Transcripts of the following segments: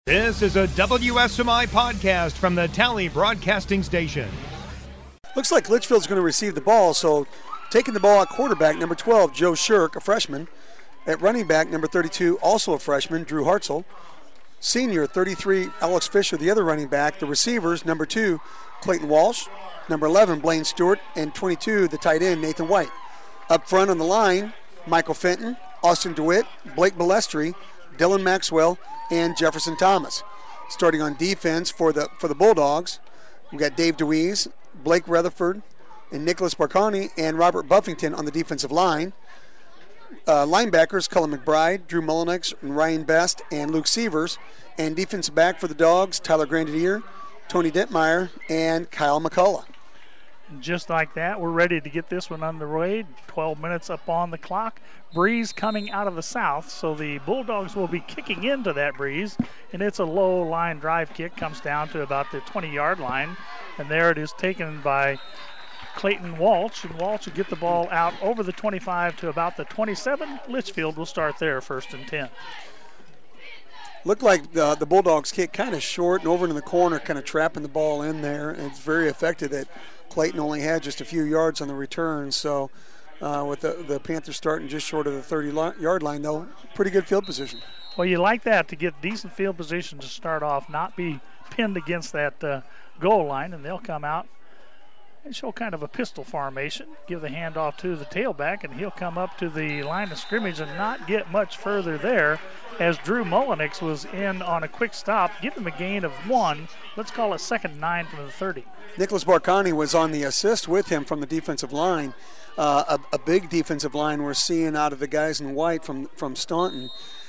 This is a WSMI podcast from the Tally Broadcasting Station. Looks like Litchfield's going to receive the ball, so taking the ball at quarterback, number 12, Joe Shirk, a freshman. At running back, number 32, also a freshman, Drew Hartzell. Senior, 33, Alex Fisher, the other running back. The receivers, number 2, Clayton Walsh. Number 11, Blaine Stewart. And 22, the tight end, Nathan White. Up front on the line, Michael Fenton, Austin DeWitt, Blake Balestri, Dylan Maxwell, and Jefferson Thomas. Starting on defense for the Bulldogs, we got Dave DeWeese, Blake Rutherford, and Nicholas Barcani, and Robert Buffington on the defensive line. Linebackers, Cullen McBride, Drew Mullenix, and Ryan Best, and Luke Sievers. And defensive back for the Dogs, Tyler Grandier, Tony Detmeyer, and Kyle McCullough. Just like that, we're ready to get this one underway. 12 minutes up on the clock. Breeze coming out of the south, so the Bulldogs will be kicking into that breeze, and it's a low line drive kick, comes down to about the 20-yard line, and there it is taken by Clayton Walsh, and Walsh will get the ball out over the 25 to about the 27. Litchfield will start there, 1st and 10. Looked like the Bulldogs kick kind of short and over in the corner, kind of trapping the ball in there, and it's very effective that Clayton only had just a few yards on the return. So with the Panthers starting just short of the 30-yard line, though, pretty good field position. Well, you like that, to get decent field position to start off, not be pinned against that goal line, and they'll come out and show kind of a pistol formation, give the handoff to the tailback, and he'll come up to the line of scrimmage and not get much further there, as Drew Mullenix was in on a quick stop, give him a gain of 1. Let's call it 2nd and 9 from the 30. Nicholas Barcani was on the assist with him from the defensive line. A big defensive line we're seeing out of the guys in white from Staunton.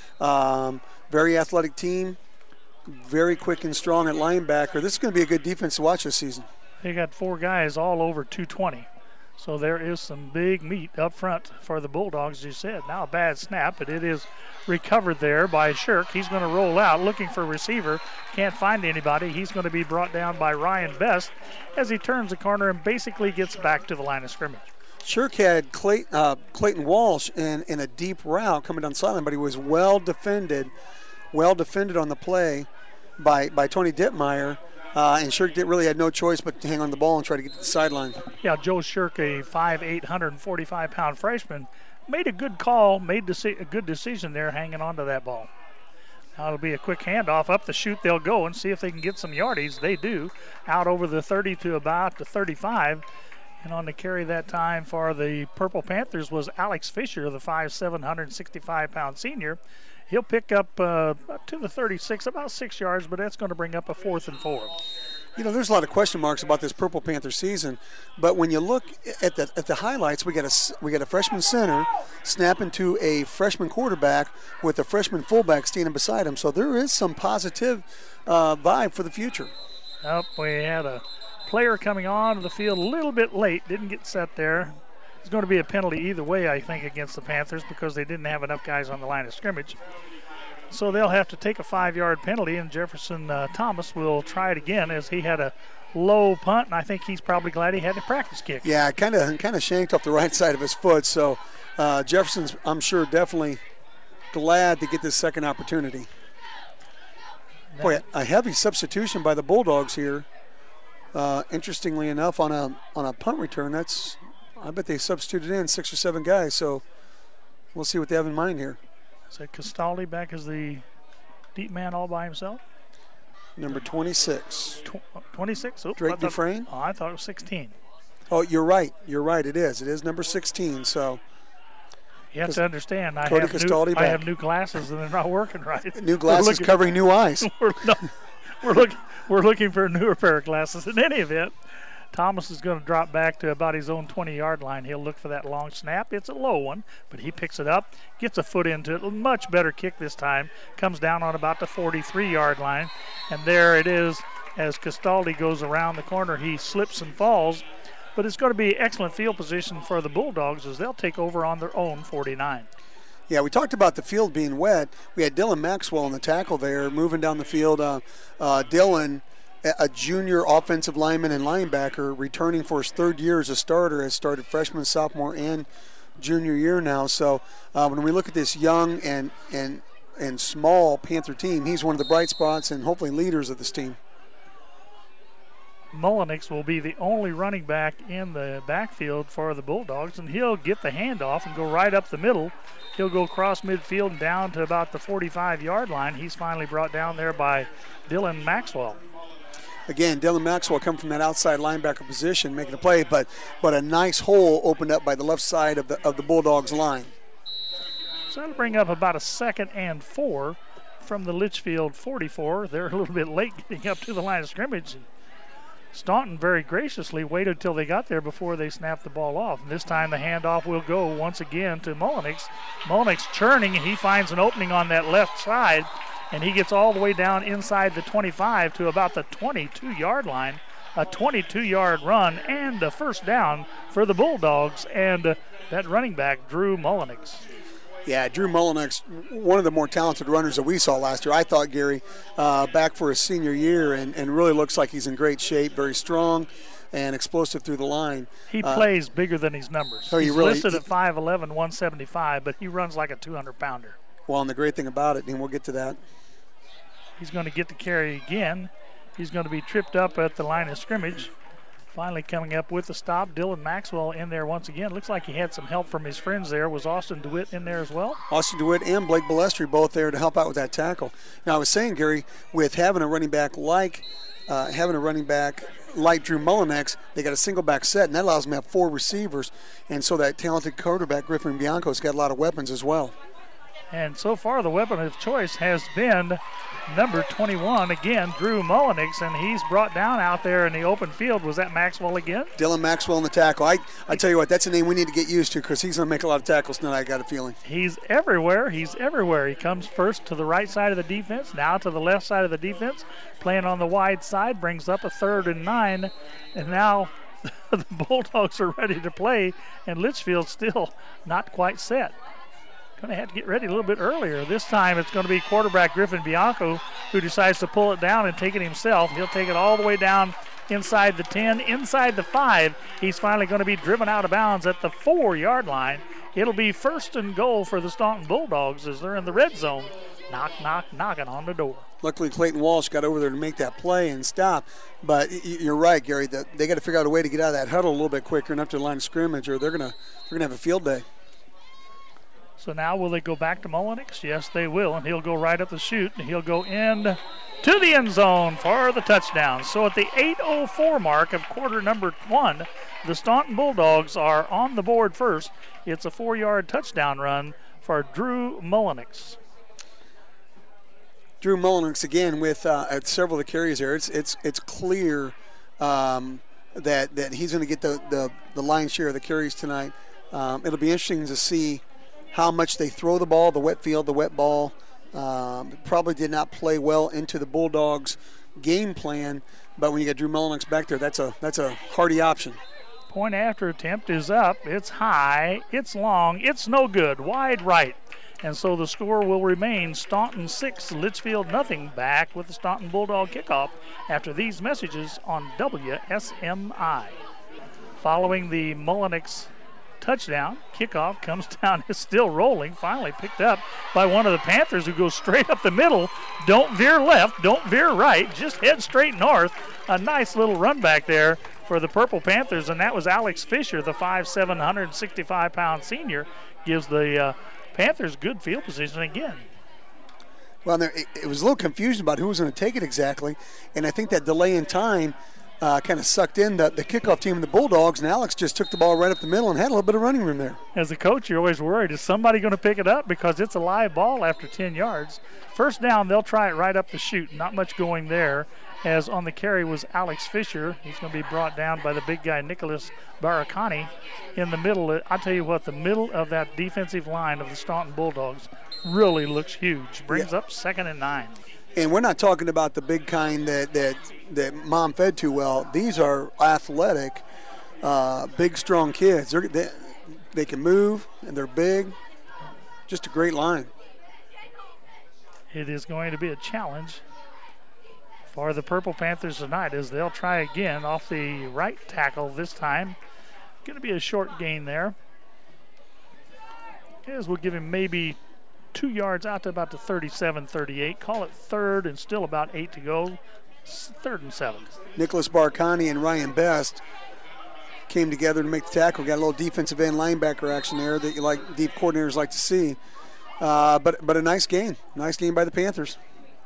Very athletic team, very quick and strong at linebacker. This is going to be a good defense to watch this season. They got 4 guys all over 220. So there is some big meat up front for the Bulldogs, as you said. Now a bad snap, but it is recovered there by Shirk. He's going to roll out, looking for a receiver. Can't find anybody. He's going to be brought down by Ryan Best as he turns the corner and basically gets back to the line of scrimmage. Shirk had Clayton Walsh in a deep route coming down the sideline, but he was well defended on the play by Tony Detmeyer. And Shirk really had no choice but to hang on the ball and try to get to the sideline. Yeah, Joe Shirk, a 5'8", 145-pound freshman, made a good call, made a good decision there hanging on to that ball. Now it'll be a quick handoff. Up the chute they'll go and see if they can get some yardage. They do. Out over the 30 to about the 35. And on the carry that time for the Purple Panthers was Alex Fisher, the 5'7", 165-pound senior. He'll pick up to the 36, about 6 yards, but that's going to bring up a 4th and 4. You know, there's a lot of question marks about this Purple Panther season, but when you look at the highlights, we got a freshman center snapping to a freshman quarterback with a freshman fullback standing beside him. So there is some positive vibe for the future. Yep, we had a player coming on the field a little bit late, didn't get set there. It's going to be a penalty either way, I think, against the Panthers because they didn't have enough guys on the line of scrimmage. So they'll have to take a 5-yard penalty, and Jefferson Thomas will try it again as he had a low punt, and I think he's probably glad he had the practice kick. Yeah, kind of shanked off the right side of his foot. So Jefferson's, I'm sure, definitely glad to get this second opportunity. Boy, a heavy substitution by the Bulldogs here. Interestingly enough, on a punt return, I bet they substituted in 6 or 7 guys, so we'll see what they have in mind here. Is that Castaldi back as the deep man all by himself? Number 26. 26? Drake Dufresne? I thought it was 16. Oh, you're right. It is. It is number 16, so. You have to understand, I have new glasses and they're not working right. New glasses covering new eyes. We're looking for a newer pair of glasses. In any event, Thomas is going to drop back to about his own 20-yard line. He'll look for that long snap. It's a low one, but he picks it up, gets a foot into it. A much better kick this time. Comes down on about the 43-yard line. And there it is as Castaldi goes around the corner. He slips and falls. But it's going to be excellent field position for the Bulldogs as they'll take over on their own 49. Yeah, we talked about the field being wet. We had Dylan Maxwell on the tackle there, moving down the field. Dylan, a junior offensive lineman and linebacker, returning for his 3rd year as a starter, has started freshman, sophomore, and junior year now. So when we look at this young and and small Panther team, he's one of the bright spots and hopefully leaders of this team. Mullenix will be the only running back in the backfield for the Bulldogs, and he'll get the handoff and go right up the middle. He'll go across midfield and down to about the 45-yard line. He's finally brought down there by Dylan Maxwell. Again, Dylan Maxwell coming from that outside linebacker position, making a play, but a nice hole opened up by the left side of the Bulldogs line. So that'll bring up about a 2nd and 4 from the Litchfield 44. They're a little bit late getting up to the line of scrimmage. Staunton very graciously waited till they got there before they snapped the ball off. And this time the handoff will go once again to Mullenix. Mullenix churning, and he finds an opening on that left side, and he gets all the way down inside the 25 to about the 22-yard line. A 22-yard run and a first down for the Bulldogs, and that running back, Drew Mullenix. Yeah, Drew Mullenix, one of the more talented runners that we saw last year. I thought, Gary, back for his senior year, and really looks like he's in great shape, very strong and explosive through the line. He plays bigger than his numbers. So he's listed at 5'11", 175, but he runs like a 200-pounder. Well, and the great thing about it, and we'll get to that. He's going to get the carry again. He's going to be tripped up at the line of scrimmage. Finally coming up with the stop, Dylan Maxwell in there once again. Looks like he had some help from his friends there. Was Austin DeWitt in there as well? Austin DeWitt and Blake Balestri both there to help out with that tackle. Now, I was saying, Gary, with having a running back like Drew Mullenix, they got a single back set, and that allows them to have 4 receivers. And so that talented quarterback, Griffin Bianco's got a lot of weapons as well. And so far, the weapon of choice has been number 21, again, Drew Mullenix, and he's brought down out there in the open field. Was that Maxwell again? Dylan Maxwell in the tackle. I tell you what, that's a name we need to get used to because he's going to make a lot of tackles tonight, I got a feeling. He's everywhere. He's everywhere. He comes first to the right side of the defense, now to the left side of the defense, playing on the wide side, brings up a 3rd and 9, and now the Bulldogs are ready to play, and Litchfield's still not quite set. Going to have to get ready a little bit earlier. This time it's going to be quarterback Griffin Bianco who decides to pull it down and take it himself. He'll take it all the way down inside the 10, inside the 5. He's finally going to be driven out of bounds at the 4-yard line. It'll be 1st and goal for the Staunton Bulldogs as they're in the red zone. Knock, knock, knocking on the door. Luckily, Clayton Walsh got over there to make that play and stop. But you're right, Gary. They got to figure out a way to get out of that huddle a little bit quicker and up to the line of scrimmage, or they're gonna have a field day. So now will they go back to Mullenix? Yes, they will, and he'll go right up the chute, and he'll go in to the end zone for the touchdown. So at the 8:04 mark of quarter number 1, the Staunton Bulldogs are on the board first. It's a 4-yard touchdown run for Drew Mullenix. Drew Mullenix again with several of the carries there. It's clear that he's going to get the lion's share of the carries tonight. It'll be interesting to see how much they throw the ball, the wet field, the wet ball. Probably did not play well into the Bulldogs' game plan, but when you get Drew Mullenix back there, that's a hardy option. Point after attempt is up. It's high. It's long. It's no good. Wide right. And so the score will remain Staunton 6, Litchfield nothing. Back with the Staunton Bulldog kickoff after these messages on WSMI. Following the Mullenix touchdown, kickoff comes down, is still rolling, finally picked up by one of the Panthers who goes straight up the middle. Don't veer left, don't veer right, just head straight north. A nice little run back there for the Purple Panthers, and that was Alex Fisher, the 5'7", 165-pound senior, gives the Panthers good field position again. Well, it was a little confusion about who was going to take it exactly, and I think that delay in time kind of sucked in the kickoff team and the Bulldogs, and Alex just took the ball right up the middle and had a little bit of running room there. As a coach, you're always worried, is somebody going to pick it up because it's a live ball after 10 yards. First down, they'll try it right up the chute. Not much going there, as on the carry was Alex Fisher. He's going to be brought down by the big guy, Nicholas Barakani, in the middle. I'll tell you what, the middle of that defensive line of the Staunton Bulldogs really looks huge. Brings up 2nd and 9. And we're not talking about the big kind that Mom fed too well. These are athletic, big, strong kids. They can move, and they're big. Just a great line. It is going to be a challenge for the Purple Panthers tonight as they'll try again off the right tackle this time. Going to be a short gain there. As we'll give him maybe 2 yards out to about the 37-38. Call it third and still about 8 to go. 3rd and 7. Nicholas Barcani and Ryan Best came together to make the tackle. Got a little defensive end linebacker action there that you like, deep coordinators like to see. But a nice game. Nice game by the Panthers.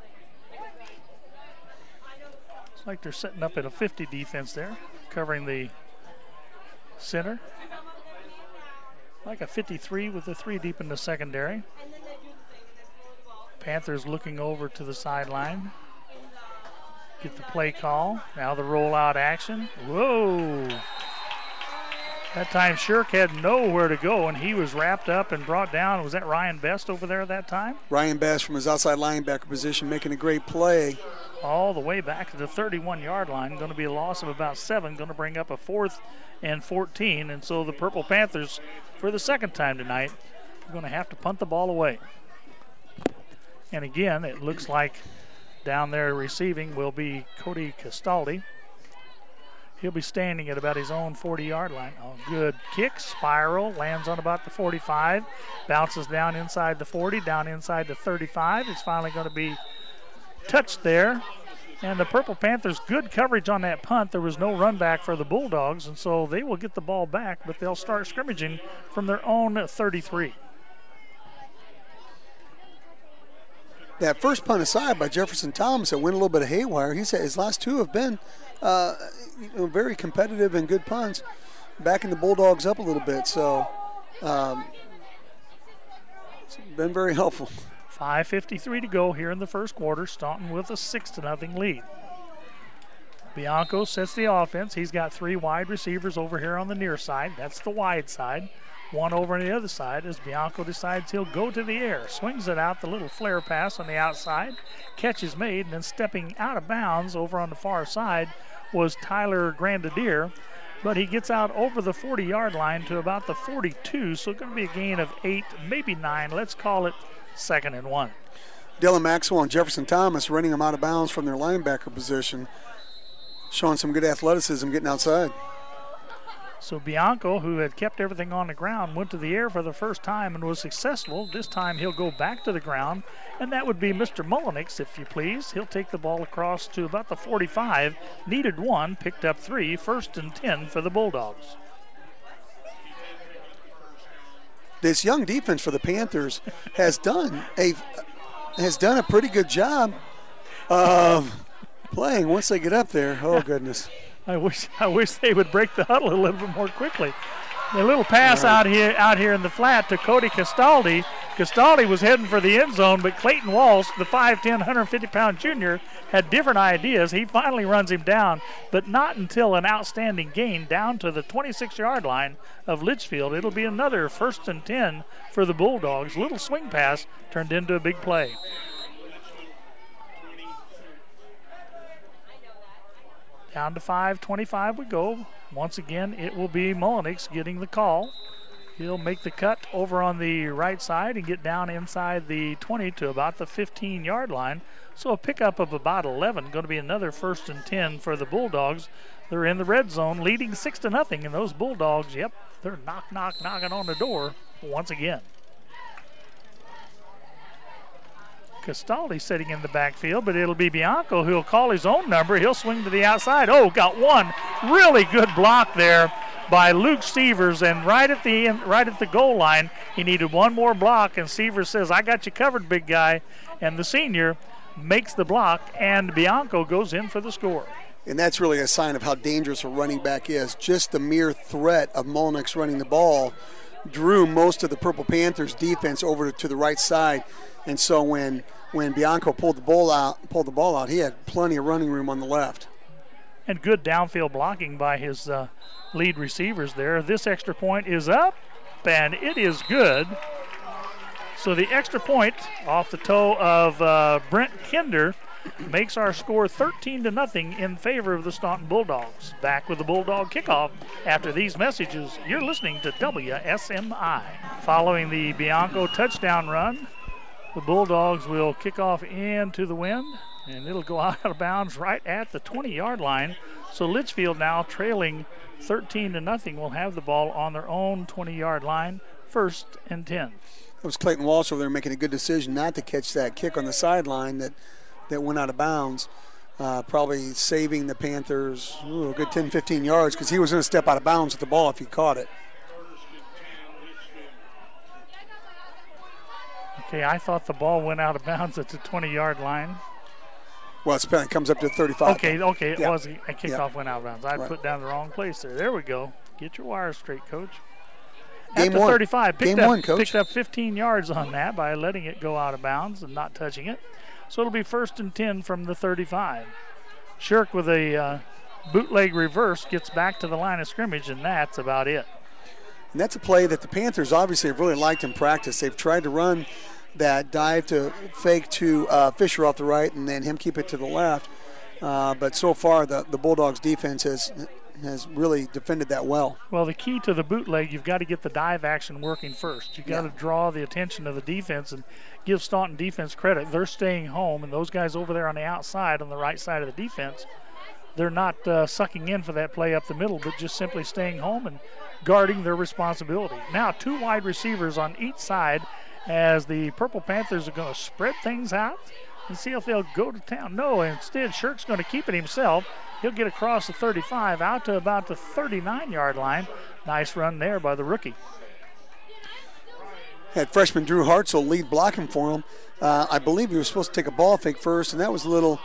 It's like they're setting up at a 50 defense there, covering the center. Like a 53 with the 3 deep in the secondary. Panthers looking over to the sideline. Get the play call. Now the rollout action. Whoa. That time Shirk had nowhere to go, and he was wrapped up and brought down. Was that Ryan Best over there that time? Ryan Best from his outside linebacker position making a great play. All the way back to the 31-yard line. Going to be a loss of about 7. Going to bring up a 4th and 14. And so the Purple Panthers, for the second time tonight, are going to have to punt the ball away. And again, it looks like down there receiving will be Cody Castaldi. He'll be standing at about his own 40-yard line. Oh, good kick, spiral, lands on about the 45, bounces down inside the 40, down inside the 35. It's finally going to be touched there. And the Purple Panthers, good coverage on that punt. There was no run back for the Bulldogs, and so they will get the ball back, but they'll start scrimmaging from their own 33. That first punt aside by Jefferson Thomas that went a little bit of haywire. He said his last 2 have been very competitive and good punts, backing the Bulldogs up a little bit. So it's been very helpful. 5:53 to go here in the first quarter. Staunton with a 6-0 lead. Bianco sets the offense. He's got 3 wide receivers over here on the near side. That's the wide side. 1 over on the other side as Bianco decides he'll go to the air. Swings it out, the little flare pass on the outside. Catch is made, and then stepping out of bounds over on the far side was Tyler Grandier. But he gets out over the 40-yard line to about the 42, so it's going to be a gain of 8, maybe 9. Let's call it 2nd and 1. Dylan Maxwell and Jefferson Thomas running them out of bounds from their linebacker position, showing some good athleticism getting outside. So Bianco, who had kept everything on the ground, went to the air for the first time and was successful. This time he'll go back to the ground, and that would be Mr. Mullenix, if you please. He'll take the ball across to about the 45. Needed 1, picked up 3. 1st and 10 for the Bulldogs. This young defense for the Panthers has done a pretty good job of playing once they get up there. Oh, goodness. I wish they would break the huddle a little bit more quickly. A little pass out here in the flat to Cody Castaldi. Castaldi was heading for the end zone, but Clayton Walsh, the 5'10", 150-pound junior, had different ideas. He finally runs him down, but not until an outstanding gain down to the 26-yard line of Litchfield. It'll be another 1st and 10 for the Bulldogs. Little swing pass turned into a big play. Down to 5:25 we go. Once again, it will be Mullenix getting the call. He'll make the cut over on the right side and get down inside the 20 to about the 15-yard line. So a pickup of about 11. Going to be another 1st and 10 for the Bulldogs. They're in the red zone, leading 6-0. And those Bulldogs, yep, they're knocking on the door once again. Castaldi sitting in the backfield, but it'll be Bianco who'll call his own number. He'll swing to the outside. Oh, got one really good block there by Luke Severs, and right at the goal line, he needed one more block, and Severs says, "I got you covered, big guy," and the senior makes the block, and Bianco goes in for the score. And that's really a sign of how dangerous a running back is. Just the mere threat of Mullenix running the ball drew most of the Purple Panthers defense over to the right side. And so when Bianco pulled the ball out, he had plenty of running room on the left. And good downfield blocking by his lead receivers there. This extra point is up, and it is good. So the extra point off the toe of Brent Kinder makes our score 13-0 in favor of the Staunton Bulldogs. Back with the Bulldog kickoff after these messages. You're listening to WSMI. Following the Bianco touchdown run, the Bulldogs will kick off into the wind, and it'll go out of bounds right at the 20-yard line. So Litchfield now trailing 13-0 will have the ball on their own 20-yard line, 1st and 10. It was Clayton Walsh over there making a good decision not to catch that kick on the sideline that went out of bounds, probably saving the Panthers a good 10, 15 yards because he was going to step out of bounds with the ball if he caught it. Okay, I thought the ball went out of bounds at the 20-yard line. Well, it comes up to 35. Okay, it was a kickoff went out of bounds. I put down the wrong place there. There we go. Get your wires straight, Coach. Game At the one. 35, Game one, Coach. Picked up 15 yards on that by letting it go out of bounds and not touching it. So it'll be 1st and 10 from the 35. Shirk with a bootleg reverse gets back to the line of scrimmage, and that's about it. And that's a play that the Panthers obviously have really liked in practice. They've tried to run that dive to fake to Fisher off the right and then him keep it to the left. But so far the Bulldogs defense has really defended that well. Well, the key to the bootleg, you've got to get the dive action working first. You've got to draw the attention of the defense and give Staunton defense credit. They're staying home, and those guys over there on the outside, on the right side of the defense, they're not sucking in for that play up the middle, but just simply staying home and guarding their responsibility. Now 2 wide receivers on each side as the Purple Panthers are going to spread things out and see if they'll go to town. No, instead Shirk's going to keep it himself. He'll get across the 35 out to about the 39-yard line. Nice run there by the rookie. Had freshman Drew Hartzell lead blocking for him. I believe he was supposed to take a ball fake first, and that was a little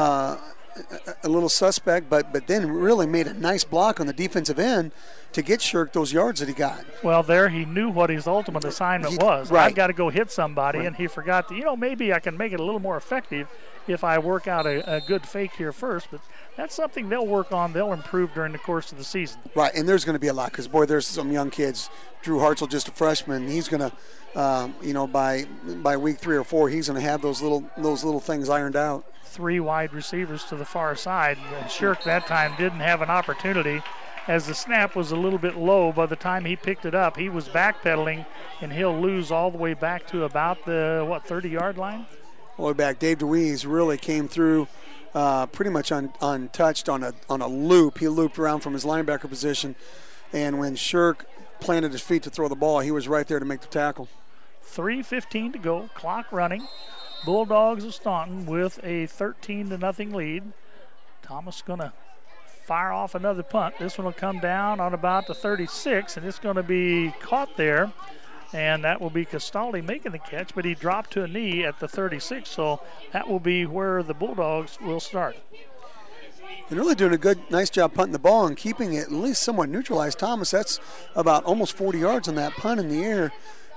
suspect, but then really made a nice block on the defensive end to get Shirk those yards that he got. Well, there he knew what his ultimate assignment was. Right. I've got to go hit somebody, and he forgot to, maybe I can make it a little more effective if I work out a good fake here first, but that's something they'll work on. They'll improve during the course of the season. Right, and there's going to be a lot because, boy, there's some young kids. Drew Hartzell, just a freshman, he's going to, by week 3 or 4, he's going to have those little things ironed out. 3 wide receivers to the far side. Shirk that time didn't have an opportunity as the snap was a little bit low. By the time he picked it up, he was backpedaling, and he'll lose all the way back to about the, 30-yard line? All the way back. Dave DeWeese really came through pretty much untouched on a loop. He looped around from his linebacker position, and when Shirk planted his feet to throw the ball, he was right there to make the tackle. 3:15 to go, clock running. Bulldogs of Staunton with a 13-0 lead. Thomas going to fire off another punt. This one will come down on about the 36, and it's going to be caught there. And that will be Castaldi making the catch, but he dropped to a knee at the 36, so that will be where the Bulldogs will start. And really doing a nice job punting the ball and keeping it at least somewhat neutralized. Thomas, that's about almost 40 yards on that punt in the air.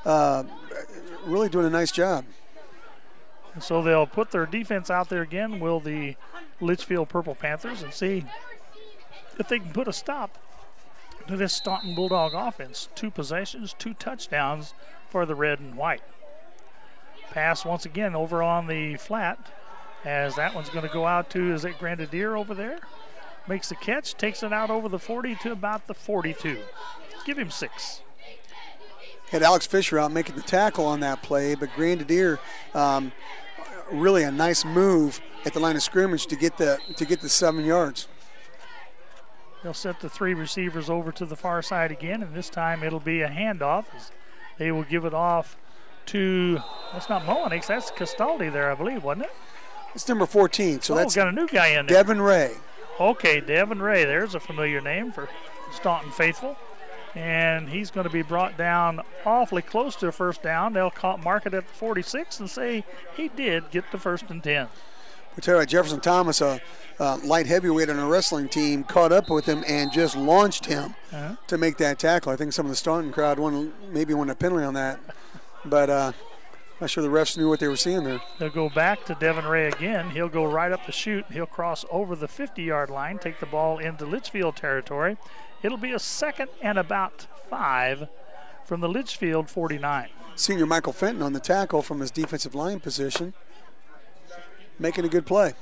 Really doing a nice job. And so they'll put their defense out there again, will the Litchfield Purple Panthers, and see if they can put a stop to this Staunton Bulldog offense. 2 possessions, 2 touchdowns for the red and white. Pass once again over on the flat as that one's going to go out to, is it Grenadier over there? Makes the catch, takes it out over the 40 to about the 42. Give him 6. Had Alex Fisher out making the tackle on that play, but Grenadier really a nice move at the line of scrimmage to get the 7 yards. They'll set the 3 receivers over to the far side again, and this time it'll be a handoff. They will give it off to, that's not Mullenix, that's Castaldi there, I believe, wasn't it? It's number 14, so that's got a new guy in there. Devin Ray. Okay, Devin Ray, there's a familiar name for Staunton faithful. And he's going to be brought down awfully close to a first down. They'll mark it at the 46 and say he did get the 1st and 10. We tell you, Jefferson Thomas, a light heavyweight on a wrestling team, caught up with him and just launched him to make that tackle. I think some of the Staunton crowd maybe won a penalty on that, but not sure the refs knew what they were seeing there. They'll go back to Devin Ray again. He'll go right up the chute. He'll cross over the 50-yard line, take the ball into Litchfield territory. It'll be a 2nd and about 5 from the Litchfield 49. Senior Michael Fenton on the tackle from his defensive line position, making a good play.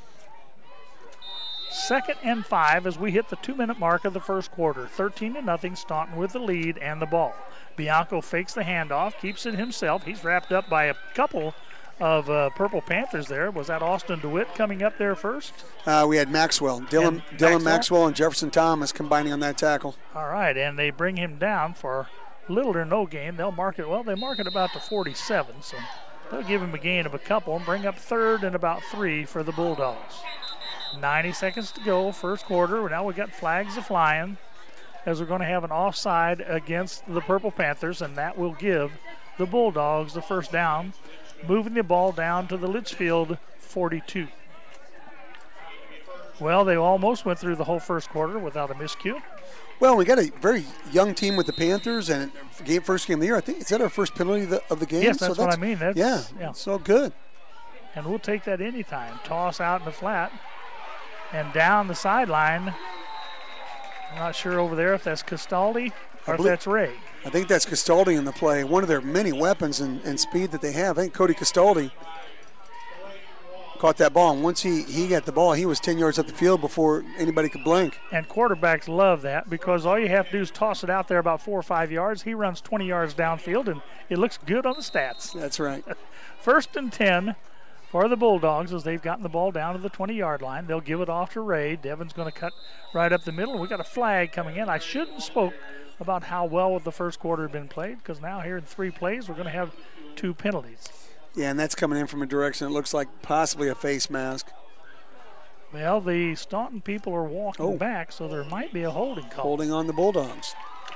2nd and 5 as we hit the 2-minute mark of the first quarter. 13-0, Staunton with the lead and the ball. Bianco fakes the handoff, keeps it himself. He's wrapped up by a couple of Purple Panthers there. Was that Austin DeWitt coming up there first? We had Maxwell. Dylan Maxwell and Jefferson Thomas combining on that tackle. All right, and they bring him down for little or no gain. They'll mark it, well, they mark it about to 47, so they'll give him a gain of a couple and bring up third and about 3 for the Bulldogs. 90 seconds to go, first quarter. Now we got flags a-flying as we're going to have an offside against the Purple Panthers, and that will give the Bulldogs the first down, moving the ball down to the Litchfield 42. Well, they almost went through the whole first quarter without a miscue. Well, we got a very young team with the Panthers, and first game of the year. I think, is that our first penalty of the game? Yes, that's what I mean. Yeah, so good. And we'll take that anytime. Toss out in the flat and down the sideline. I'm not sure over there if that's Castaldi or if that's Ray. I think that's Castaldi in the play. One of their many weapons and speed that they have. I think Cody Castaldi caught that ball, and once he got the ball, he was 10 yards up the field before anybody could blink. And quarterbacks love that because all you have to do is toss it out there about 4 or 5 yards. He runs 20 yards downfield, and it looks good on the stats. That's right. First and 10 for the Bulldogs as they've gotten the ball down to the 20-yard line. They'll give it off to Ray. Devon's going to cut right up the middle. We got a flag coming in. I shouldn't have spoke about how well the first quarter had been played because now here in 3 plays we're going to have 2 penalties. Yeah, and that's coming in from a direction it looks like possibly a face mask. Well, the Staunton people are walking back, so there might be a holding call. Holding on the Bulldogs.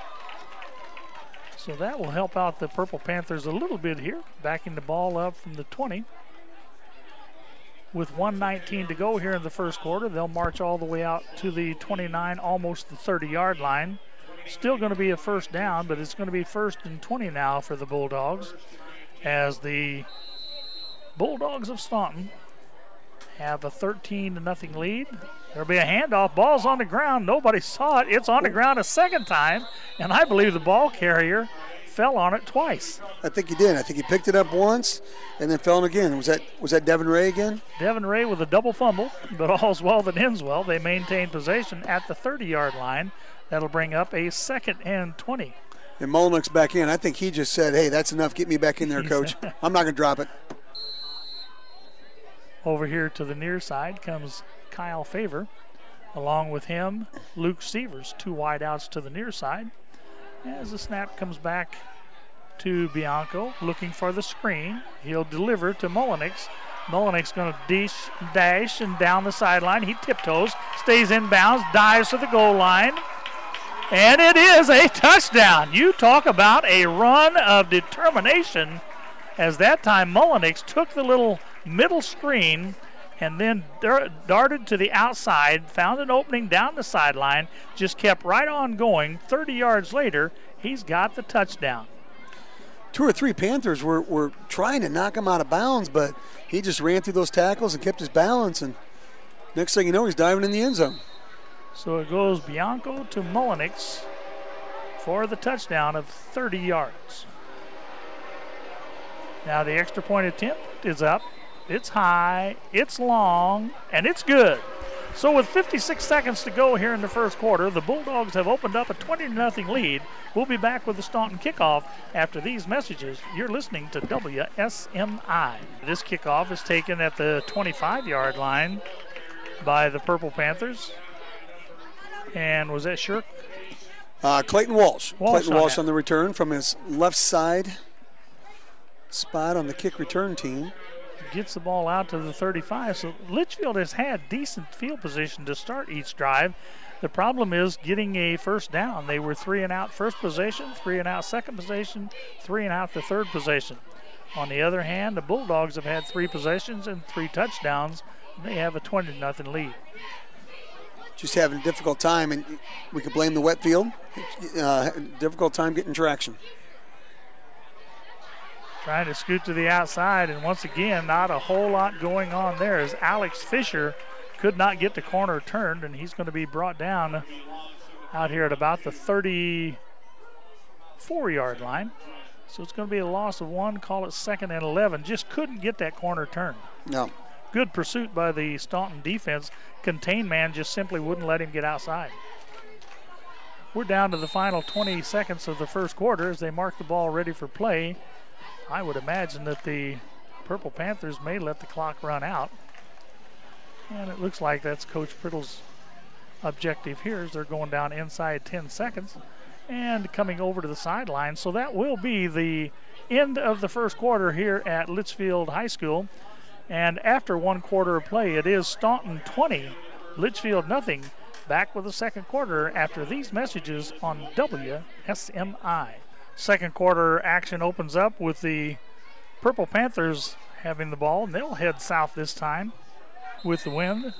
So that will help out the Purple Panthers a little bit here, backing the ball up from the 20. With 1:19 to go here in the first quarter, they'll march all the way out to the 29, almost the 30-yard line. Still going to be a first down, but it's going to be 1st and 20 now for the Bulldogs, as the Bulldogs of Staunton have a 13-0 lead. There'll be a handoff. Ball's on the ground. Nobody saw it. It's on the ground a second time, and I believe the ball carrier fell on it twice. I think he did. I think he picked it up once and then fell on again. Was that Devin Ray again? Devin Ray with a double fumble, but all's well that ends well. They maintain possession at the 30-yard line. That'll bring up a 2nd and 20. And Mullenix back in. I think he just said, hey, that's enough. Get me back in there, Coach. I'm not going to drop it. Over here to the near side comes Kyle Favor. Along with him, Luke Severs, 2 wideouts to the near side. As the snap comes back to Bianco, looking for the screen. He'll deliver to Mullenix. Mullenix going to dash and down the sideline. He tiptoes, stays in bounds, dives to the goal line. And it is a touchdown. You talk about a run of determination, as that time Mullenix took the little middle screen and then darted to the outside, found an opening down the sideline, just kept right on going. 30 yards later, he's got the touchdown. 2 or 3 Panthers were trying to knock him out of bounds, but he just ran through those tackles and kept his balance, and next thing you know, he's diving in the end zone. So it goes Bianco to Mullenix for the touchdown of 30 yards. Now the extra point attempt is up. It's high, it's long, and it's good. So with 56 seconds to go here in the first quarter, the Bulldogs have opened up a 20-0 lead. We'll be back with the Staunton kickoff after these messages. You're listening to WSMI. This kickoff is taken at the 25-yard line by the Purple Panthers. And was that Shirk? Clayton Walsh. Clayton Walsh that. on the return from his left side spot on the kick return team. Gets the ball out to the 35. So Litchfield has had decent field position to start each drive. The problem is getting a first down. They were 3 and out first possession, 3 and out second possession, 3 and out the third possession. On the other hand, the Bulldogs have had 3 possessions and 3 touchdowns. They have a 20-0 lead. Just having a difficult time, and we could blame the wet field. Difficult time getting traction. Trying to scoot to the outside, and once again, not a whole lot going on there as Alex Fisher could not get the corner turned, and he's going to be brought down out here at about the 34-yard line. So it's going to be a loss of 1, call it 2nd and 11. Just couldn't get that corner turned. No. Good pursuit by the Staunton defense. Contain man just simply wouldn't let him get outside. We're down to the final 20 seconds of the first quarter as they mark the ball ready for play. I would imagine that the Purple Panthers may let the clock run out. And it looks like that's Coach Prittle's objective here as they're going down inside 10 seconds. and coming over to the sideline. So that will be the end of the first quarter here at Litchfield High School. And after one quarter of play, it is Staunton 20, Litchfield nothing. Back with the second quarter after these messages on WSMI. Second quarter action opens up with the Purple Panthers having the ball, and they'll head south this time with the wind.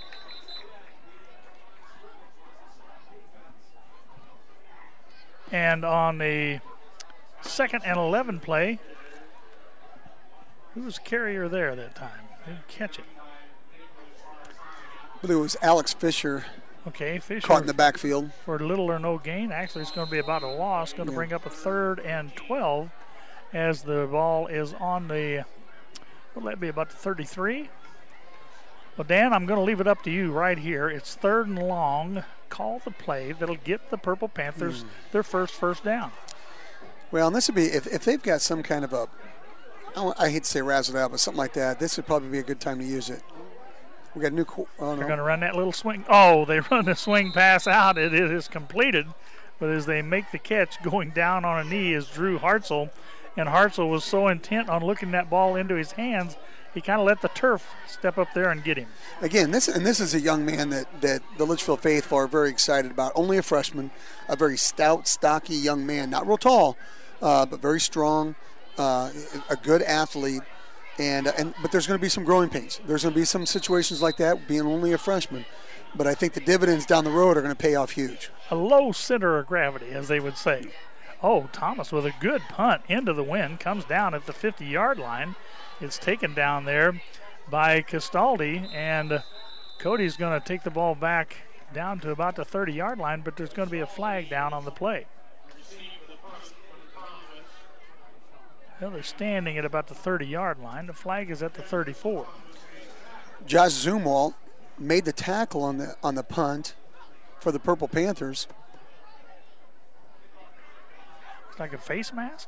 And on the 2nd and 11 play, who was carrier there that time? Didn't catch it. I believe it was Alex Fisher. Okay, Fisher caught in the backfield for little or no gain. Actually, it's going to be about a loss. Going to bring up a 3rd and 12 as the ball is on the, what'll that be, about the 33? Well, Dan, I'm going to leave it up to you right here. It's 3rd and long. Call the play that'll get the Purple Panthers their first down. Well, and this would be, if they've got some kind of a, I hate to say razzle out, but something like that, this would probably be a good time to use it. We got a new. Oh, They're going to run that little swing. Oh, they run the swing pass out. It is completed. But as they make the catch, going down on a knee is Drew Hartzell. And Hartzell was so intent on looking that ball into his hands, he kind of let the turf step up there and get him. Again, this is a young man that the Litchfield faithful are very excited about. Only a freshman, a very stout, stocky young man. Not real tall, but very strong, a good athlete. But there's going to be some growing pains. There's going to be some situations like that, being only a freshman. But I think the dividends down the road are going to pay off huge. A low center of gravity, as they would say. Oh, Thomas with a good punt into the wind, comes down at the 50-yard line. It's taken down there by Castaldi, and Cody's going to take the ball back down to about the 30-yard line, but there's going to be a flag down on the play. Well, they're standing at about the 30-yard line. The flag is at the 34. Josh Zumwalt made the tackle on the punt for the Purple Panthers. It's like a face mask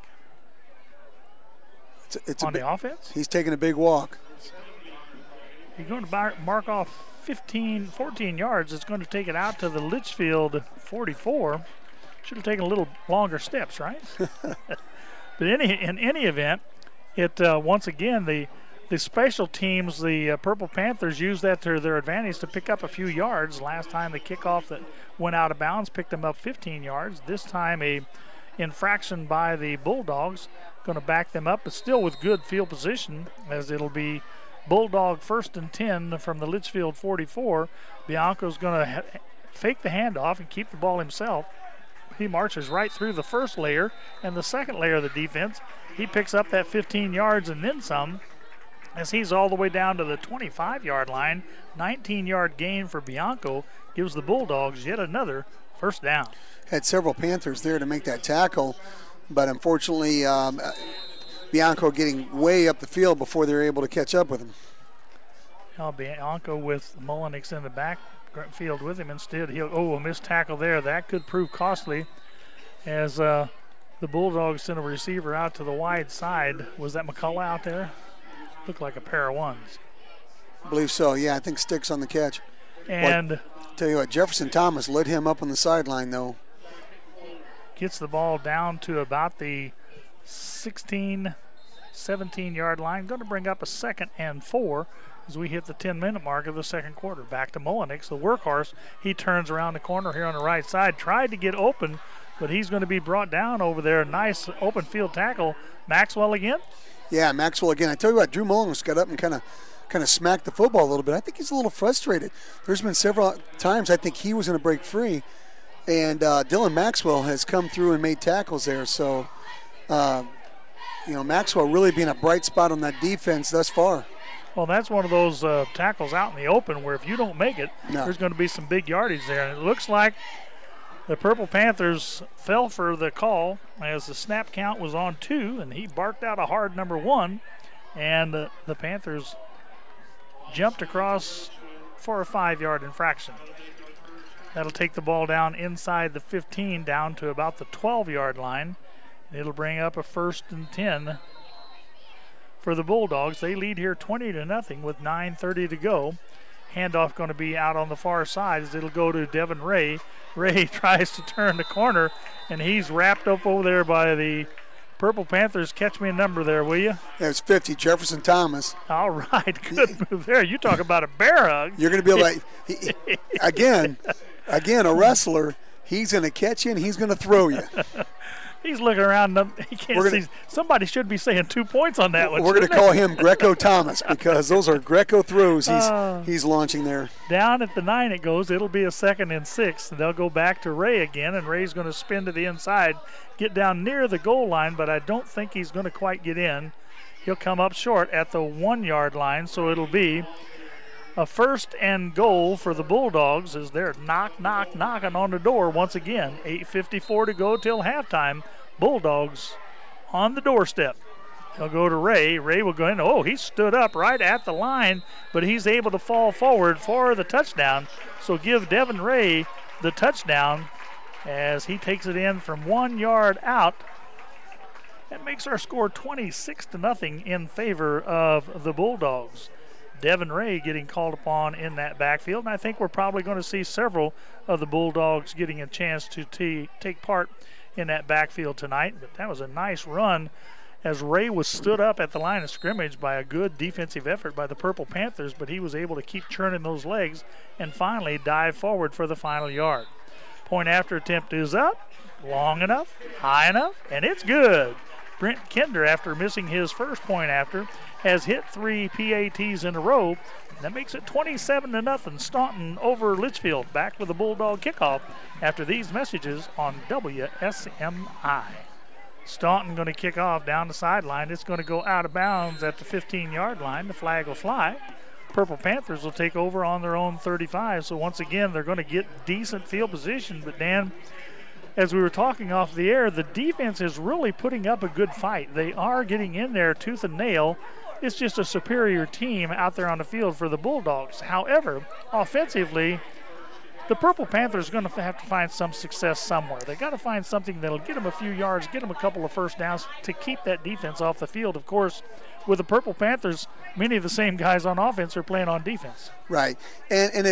it's on the offense. He's taking a big walk. He's going to mark off 14 yards. It's going to take it out to the Litchfield 44. Should have taken a little longer steps, right? But in any event, it once again the special teams, the Purple Panthers, used that to their advantage to pick up a few yards. Last time the kickoff that went out of bounds picked them up 15 yards. This time a infraction by the Bulldogs going to back them up, but still with good field position, as it'll be Bulldog 1st and 10 from the Litchfield 44. Bianco's going to fake the handoff and keep the ball himself. He marches right through the first layer and the second layer of the defense. He picks up that 15 yards and then some, as he's all the way down to the 25-yard line. 19-yard gain for Bianco gives the Bulldogs yet another first down. Had several Panthers there to make that tackle, but unfortunately Bianco getting way up the field before they're able to catch up with him. Now Bianco with Mullenix in the backfield with him. Instead, a missed tackle there. That could prove costly, as the Bulldogs sent a receiver out to the wide side. Was that McCullough out there? Looked like a pair of ones. I believe so, yeah. I think Sticks on the catch. And tell you what, Jefferson Thomas lit him up on the sideline, though. Gets the ball down to about the 16, 17-yard line. Going to bring up a 2nd and 4 as we hit the 10-minute mark of the second quarter. Back to Mullenix, the workhorse. He turns around the corner here on the right side. Tried to get open, but he's going to be brought down over there. Nice open field tackle. Maxwell again? Yeah, Maxwell again. I tell you what, Drew Mullenix got up and kind of smacked the football a little bit. I think he's a little frustrated. There's been several times I think he was going to break free, and Dylan Maxwell has come through and made tackles there. So, Maxwell really being a bright spot on that defense thus far. Well, that's one of those tackles out in the open where if you don't make it, there's going to be some big yardage there. And it looks like the Purple Panthers fell for the call as the snap count was on 2, and he barked out a hard number 1, and the Panthers jumped across for a 5-yard infraction. That'll take the ball down inside the 15 down to about the 12-yard line. It'll bring up a 1st and 10 for the Bulldogs. They lead here 20-0 with 9:30 to go Handoff going to be out on the far side as it'll go to Devin Ray. Ray tries to turn the corner, and he's wrapped up over there by the Purple Panthers. Catch me a number there, will you? Yeah, it's 50, Jefferson Thomas. All right, good move there. You talk about a bear hug. You're going to be able to, again, a wrestler, he's going to catch you and he's going to throw you. He's looking around. He can't see. Somebody should be saying 2 points on that one. We're going to call him Greco Thomas because those are Greco throws he's launching there. Down at the 9 it goes. It'll be a 2nd and 6. They'll go back to Ray again, and Ray's going to spin to the inside, get down near the goal line, but I don't think he's going to quite get in. He'll come up short at the 1-yard line, so it'll be a 1st and goal for the Bulldogs as they're knocking on the door once again. 8:54 to go till halftime. Bulldogs on the doorstep. They'll go to Ray. Ray will go in. Oh, he stood up right at the line, but he's able to fall forward for the touchdown. So give Devin Ray the touchdown as he takes it in from 1 yard out. That makes our score 26-0 in favor of the Bulldogs. Devin Ray getting called upon in that backfield, and I think we're probably going to see several of the Bulldogs getting a chance to take part in that backfield tonight. But that was a nice run as Ray was stood up at the line of scrimmage by a good defensive effort by the Purple Panthers, but he was able to keep churning those legs and finally dive forward for the final yard. Point after attempt is up, long enough, high enough, and it's good. Brent Kinder, after missing his first point after, has hit 3 PATs in a row. That makes it 27-0. Staunton over Litchfield. Back with the Bulldog kickoff after these messages on WSMI. Staunton going to kick off down the sideline. It's going to go out of bounds at the 15-yard line. The flag will fly. Purple Panthers will take over on their own 35. So once again, they're going to get decent field position. But Dan, as we were talking off the air, the defense is really putting up a good fight. They are getting in there tooth and nail. It's just a superior team out there on the field for the Bulldogs. However, offensively, the Purple Panthers are going to have to find some success somewhere. They got to find something that'll get them a few yards, get them a couple of first downs to keep that defense off the field. Of course, with the Purple Panthers, many of the same guys on offense are playing on defense. Right, and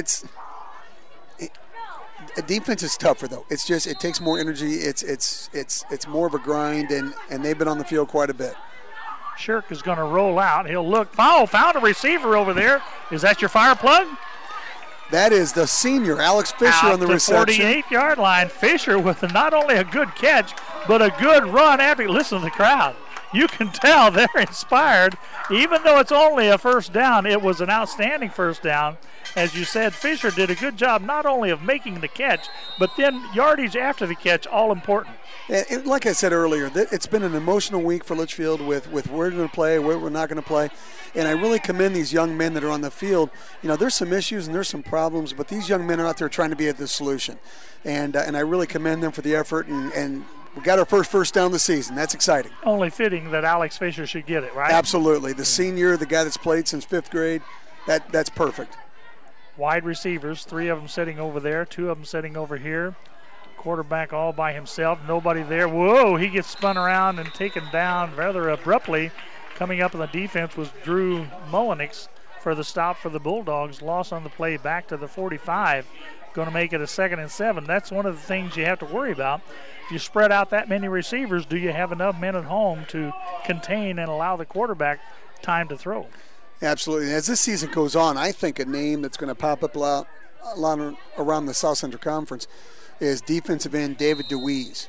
defense is tougher though. It's just it takes more energy. It's more of a grind, and they've been on the field quite a bit. Shirk is going to roll out. He'll look. Oh, found a receiver over there. Is that your fire plug? That is the senior, Alex Fisher, on the reception. 48-yard line. Fisher with not only a good catch, but a good run after. Listen to the crowd. You can tell they're inspired. Even though it's only a first down, it was an outstanding first down. As you said, Fisher did a good job not only of making the catch, but then yardage after the catch, all important. And like I said earlier, it's been an emotional week for Litchfield with where we're going to play, where we're not going to play. And I really commend these young men that are on the field. You know, there's some issues and there's some problems, but these young men are out there trying to be at the solution. And I really commend them for the effort. And we got our first down of the season. That's exciting. Only fitting that Alex Fisher should get it, right? Absolutely. The senior, the guy that's played since 5th grade, that's perfect. Wide receivers, 3 of them sitting over there, 2 of them sitting over here. Quarterback all by himself, nobody there. Whoa, he gets spun around and taken down rather abruptly. Coming up on the defense was Drew Mullenix for the stop for the Bulldogs. Loss on the play back to the 45. Going to make it a 2nd and 7. That's one of the things you have to worry about. If you spread out that many receivers, do you have enough men at home to contain and allow the quarterback time to throw? Absolutely. As this season goes on, I think a name that's going to pop up a lot around the South Central Conference is defensive end David DeWeese.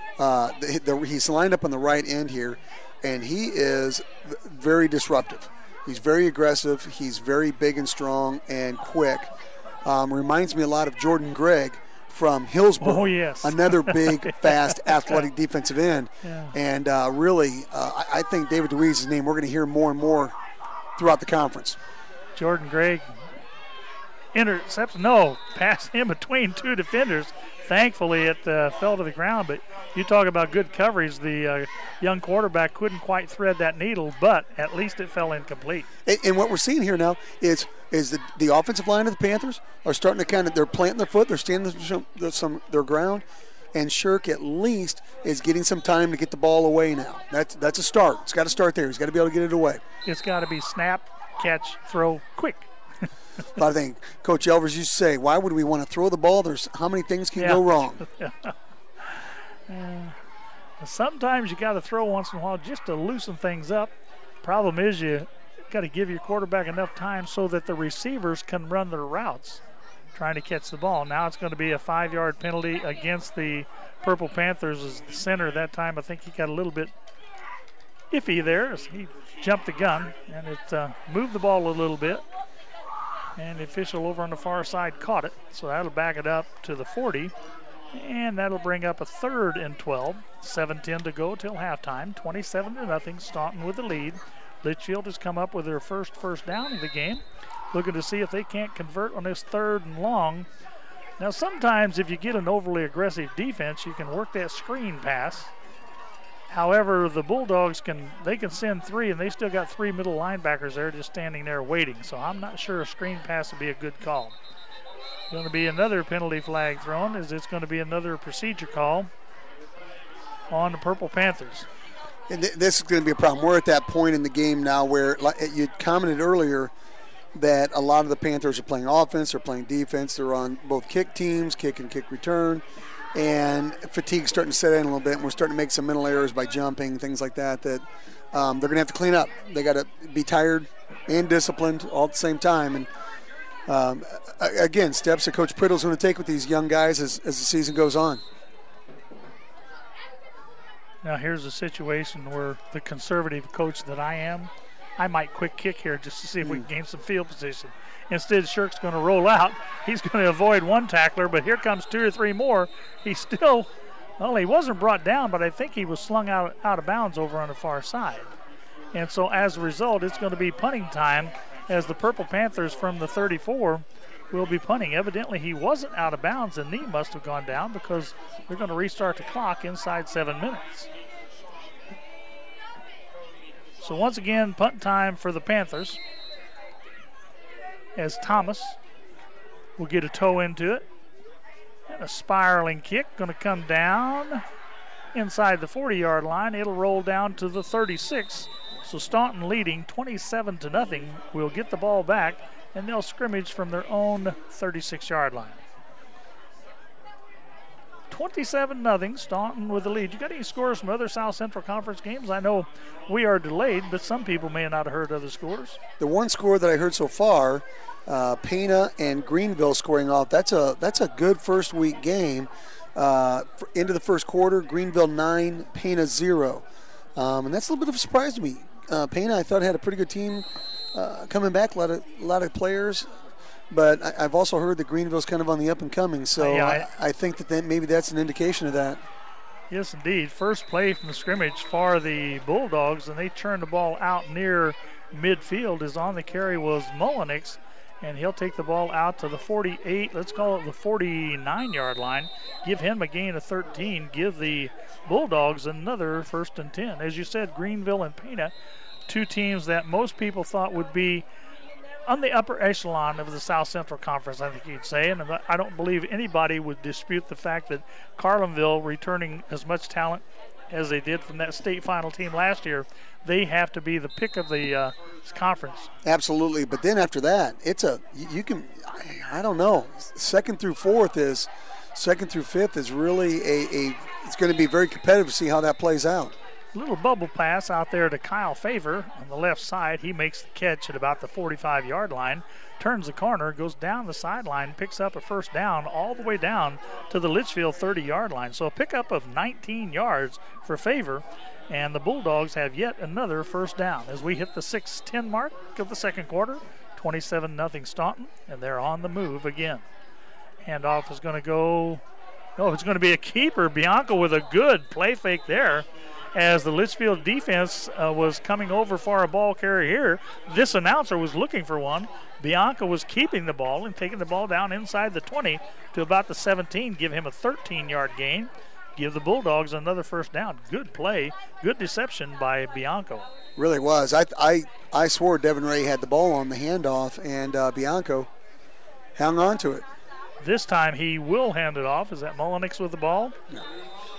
He's lined up on the right end here, and he is very disruptive. He's very aggressive. He's very big and strong and quick. Reminds me a lot of Jordan Gregg from Hillsborough. Oh, yes. Another big, fast, athletic defensive end. Yeah. And really, I think David DeWeese's name, we're going to hear more and more throughout the conference. Jordan Gregg intercepts. No, pass in between 2 defenders. Thankfully, it fell to the ground. But you talk about good coverage. The young quarterback couldn't quite thread that needle, but at least it fell incomplete. And what we're seeing here now is the offensive line of the Panthers are starting to they're planting their foot, they're standing their ground, and Shirk at least is getting some time to get the ball away now. That's a start. It's got to start there. He's got to be able to get it away. It's got to be snap, catch, throw, quick. But I think Coach Elvers used to say, why would we want to throw the ball? There's how many things can go wrong. Sometimes you got to throw once in a while just to loosen things up. Problem is you got to give your quarterback enough time so that the receivers can run their routes trying to catch the ball. Now it's going to be a 5-yard penalty against the Purple Panthers as the center. That time I think he got a little bit iffy there as he jumped the gun, and it moved the ball a little bit. And the official over on the far side caught it, so that'll back it up to the 40. And that'll bring up a 3rd and 12. 7:10 to go till halftime. 27-0. Staunton with the lead. Litchfield has come up with their first down of the game, looking to see if they can't convert on this 3rd and long. Now, sometimes if you get an overly aggressive defense, you can work that screen pass. However, the Bulldogs can send 3, and they still got 3 middle linebackers there just standing there waiting. So I'm not sure a screen pass would be a good call. Going to be another penalty flag thrown, as it's going to be another procedure call on the Purple Panthers. And this is going to be a problem. We're at that point in the game now where, like you commented earlier, that a lot of the Panthers are playing offense, they're playing defense, they're on both kick teams, kick and kick return, and fatigue's starting to set in a little bit, and we're starting to make some mental errors by jumping, things like that, that they're going to have to clean up. They got to be tired and disciplined all at the same time. And again, steps that Coach Priddle's going to take with these young guys as the season goes on. Now here's a situation where the conservative coach that I am, I might quick kick here just to see if we can gain some field position. Instead, Shirk's going to roll out. He's going to avoid one tackler, but here comes 2 or 3 more. He still, well, he wasn't brought down, but I think he was slung out of bounds over on the far side. And so as a result, it's going to be punting time as the Purple Panthers from the 34 will be punting. Evidently, he wasn't out of bounds. The knee must have gone down because they're going to restart the clock inside 7 minutes. So once again, punt time for the Panthers as Thomas will get a toe into it. And a spiraling kick going to come down inside the 40-yard line. It'll roll down to the 36. So Staunton leading 27-0 will get the ball back, and they'll scrimmage from their own 36-yard line. 27-0, Staunton with the lead. You got any scores from other South Central Conference games? I know we are delayed, but some people may not have heard other scores. The one score that I heard so far, Pana and Greenville scoring off. That's a good first week game. Into the first quarter, Greenville 9, Pana 0. And that's a little bit of a surprise to me. Pana, I thought, had a pretty good team coming back, a lot of players. But I've also heard that Greenville's kind of on the up and coming, so I think that maybe that's an indication of that. Yes, indeed. First play from the scrimmage for the Bulldogs, and they turn the ball out near midfield. As on the carry was Mullenix, and he'll take the ball out to the 48, let's call it the 49-yard line. Give him a gain of 13. Give the Bulldogs another 1st and 10. As you said, Greenville and Pana, 2 teams that most people thought would be on the upper echelon of the South Central Conference, I think you'd say, and I don't believe anybody would dispute the fact that Carlinville, returning as much talent as they did from that state final team last year, they have to be the pick of the conference. Absolutely, but then after that, I don't know. Second through fifth is really it's going to be very competitive to see how that plays out. Little bubble pass out there to Kyle Favor on the left side. He makes the catch at about the 45-yard line, turns the corner, goes down the sideline, picks up a 1st down all the way down to the Litchfield 30-yard line. So a pickup of 19 yards for Favor, and the Bulldogs have yet another 1st down as we hit the 6:10 mark of the second quarter. 27-0 Staunton, and they're on the move again. Handoff is going to go, it's going to be a keeper. Bianco with a good play fake there. As the Litchfield defense was coming over for a ball carrier here, this announcer was looking for one. Bianca was keeping the ball and taking the ball down inside the 20 to about the 17, give him a 13-yard gain, give the Bulldogs another 1st down. Good play, good deception by Bianco. Really was. I swore Devin Ray had the ball on the handoff, and Bianco hung on to it. This time he will hand it off. Is that Mullenix with the ball? No.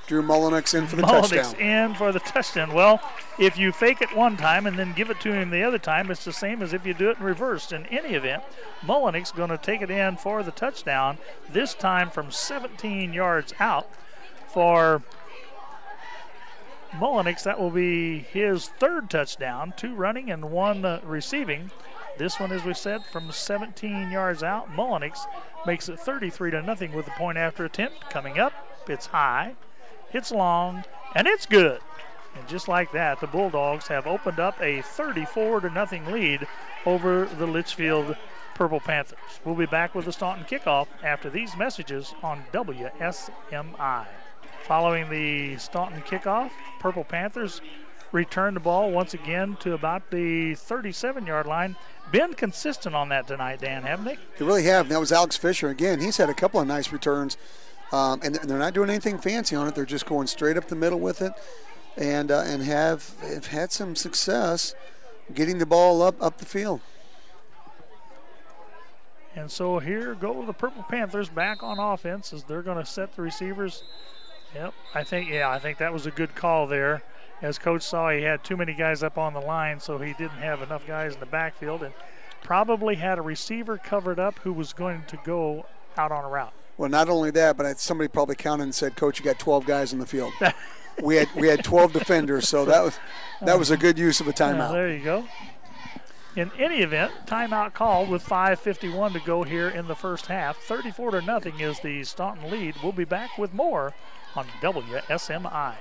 Drew Mullenix in for the Mullenix touchdown. in for the touchdown. Well, if you fake it one time and then give it to him the other time, it's the same as if you do it in reverse. In any event, Mullenix going to take it in for the touchdown, this time from 17 yards out. For Mullenix, that will be his third touchdown, 2 running and 1 receiving. This one, as we said, from 17 yards out. Mullenix makes it 33-0 with the point after attempt. Coming up, it's high, it's long, and it's good. And just like that, the Bulldogs have opened up a 34-0 lead over the Litchfield Purple Panthers. We'll be back with the Staunton kickoff after these messages on WSMI. Following the Staunton kickoff, Purple Panthers return the ball once again to about the 37-yard line. Been consistent on that tonight, Dan, haven't they? They really have. That was Alex Fisher. Again, he's had a couple of nice returns, and they're not doing anything fancy on it. They're just going straight up the middle with it, and have had some success getting the ball up the field. And so here go the Purple Panthers back on offense as they're going to set the receivers. Yep, I think that was a good call there. As Coach saw, he had too many guys up on the line, so he didn't have enough guys in the backfield, and probably had a receiver covered up who was going to go out on a route. Well, not only that, but somebody probably counted and said, "Coach, you got 12 guys in the field." we had 12 defenders, so that was a good use of a timeout. There you go. In any event, timeout called with 5:51 to go here in the first half. 34-0 is the Staunton lead. We'll be back with more on WSMI.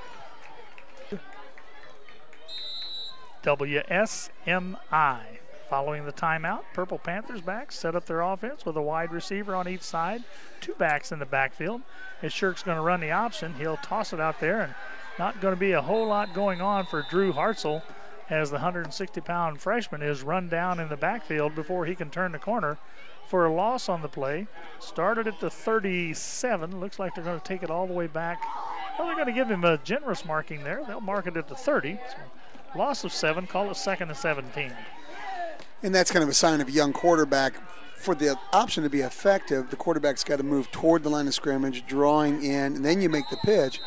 WSMI. Following the timeout, Purple Panthers back, set up their offense with a wide receiver on each side, 2 backs in the backfield. As Shirk's going to run the option, he'll toss it out there, and not going to be a whole lot going on for Drew Hartzell as the 160-pound freshman is run down in the backfield before he can turn the corner for a loss on the play. Started at the 37. Looks like they're going to take it all the way back. Well, they're going to give him a generous marking there. They'll mark it at the 30. So loss of 7. Call it 2nd and 17. And that's kind of a sign of a young quarterback. For the option to be effective, the quarterback's got to move toward the line of scrimmage, drawing in, and then you make the pitch.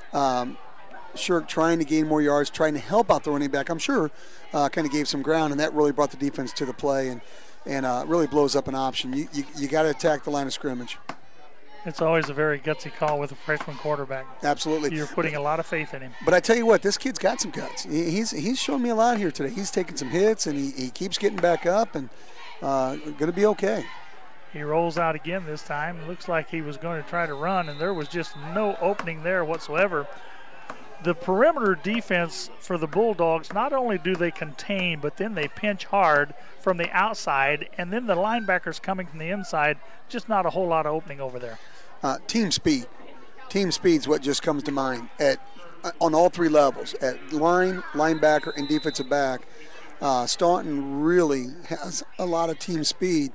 Shirk trying to gain more yards, trying to help out the running back, I'm sure, kind of gave some ground, and that really brought the defense to the play and really blows up an option. You got to attack the line of scrimmage. It's always a very gutsy call with a freshman quarterback. Absolutely. You're putting a lot of faith in him. But I tell you what, this kid's got some guts. He's shown me a lot here today. He's taking some hits, and he keeps getting back up, and going to be okay. He rolls out again this time. Looks like he was going to try to run, and there was just no opening there whatsoever. The perimeter defense for the Bulldogs, not only do they contain, but then they pinch hard from the outside, and then the linebackers coming from the inside, just not a whole lot of opening over there. Team speed. Team speed's what just comes to mind on all 3 levels, at line, linebacker, and defensive back. Staunton really has a lot of team speed.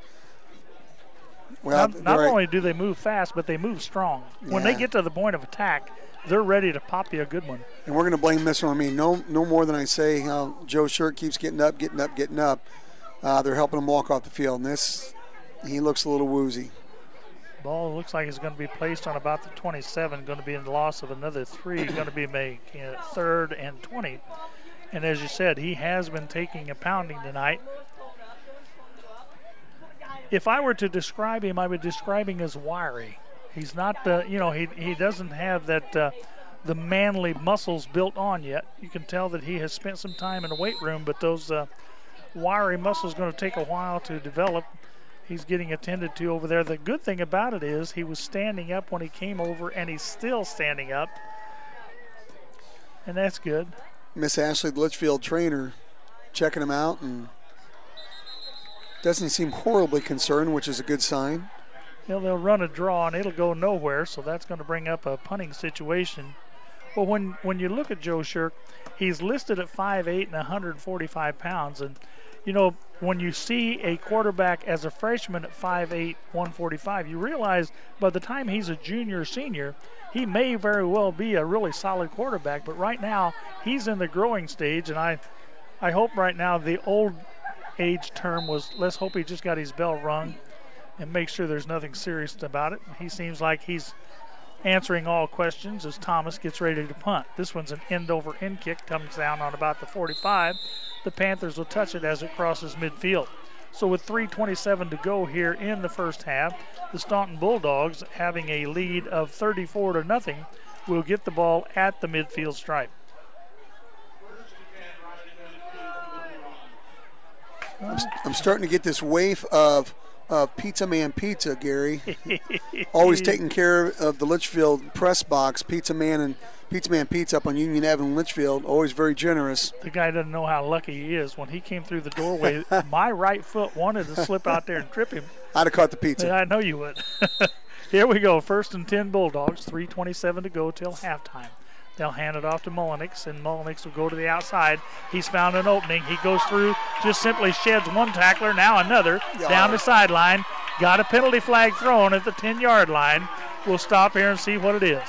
Well, not only do they move fast, but they move strong. When they get to the point of attack, they're ready to pop you a good one. And we're going to blame this one on me. No more than I say how Joe Shirk keeps getting up. They're helping him walk off the field. And he looks a little woozy. Ball looks like it's going to be placed on about the 27, going to be in the loss of another 3, going to be making 3rd and 20. And as you said, he has been taking a pounding tonight. If I were to describe him, I would describe him as wiry. He's not, he doesn't have that the manly muscles built on yet. You can tell that he has spent some time in the weight room, but those wiry muscles are going to take a while to develop. He's getting attended to over there. The good thing about it is he was standing up when he came over, and he's still standing up, and that's good. Miss Ashley, the Litchfield trainer, checking him out, and doesn't seem horribly concerned, which is a good sign. They'll run a draw, and it'll go nowhere, so that's going to bring up a punting situation. Well, when you look at Joe Shirk, he's listed at 5'8" and 145 pounds. And, when you see a quarterback as a freshman at 5'8", 145, you realize by the time he's a junior or senior, he may very well be a really solid quarterback. But right now, he's in the growing stage, and I hope right now the old age term was, let's hope he just got his bell rung and make sure there's nothing serious about it. He seems like he's answering all questions as Thomas gets ready to punt. This one's an end-over-end kick, comes down on about the 45. The Panthers will touch it as it crosses midfield. So with 3:27 to go here in the first half, the Staunton Bulldogs, having a lead of 34-0, will get the ball at the midfield stripe. I'm starting to get this wave of Pizza Man Pizza, Gary. Always taking care of the Litchfield press box. Pizza Man Pizza up on Union Avenue in Litchfield. Always very generous. The guy doesn't know how lucky he is. When he came through the doorway, my right foot wanted to slip out there and trip him. I'd have caught the pizza. I know you would. Here we go. 1st and 10 Bulldogs. 3:27 to go till halftime. They'll hand it off to Mullenix, and Mullenix will go to the outside. He's found an opening. He goes through, just simply sheds one tackler, now another, down the sideline. Got a penalty flag thrown at the 10-yard line. We'll stop here and see what it is.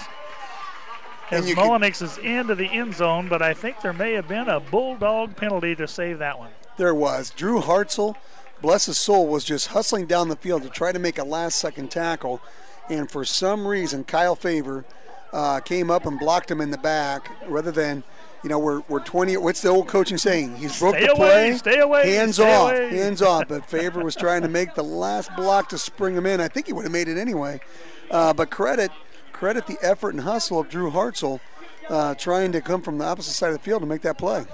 As Mullenix is into the end zone, but I think there may have been a Bulldog penalty to save that one. There was. Drew Hartzell, bless his soul, was just hustling down the field to try to make a last-second tackle, and for some reason, Kyle Favor came up and blocked him in the back rather than, we're 20. What's the old coaching saying? He's broke the play. Stay away. Hands off. But Favor was trying to make the last block to spring him in. I think he would have made it anyway. But credit the effort and hustle of Drew Hartzell trying to come from the opposite side of the field to make that play.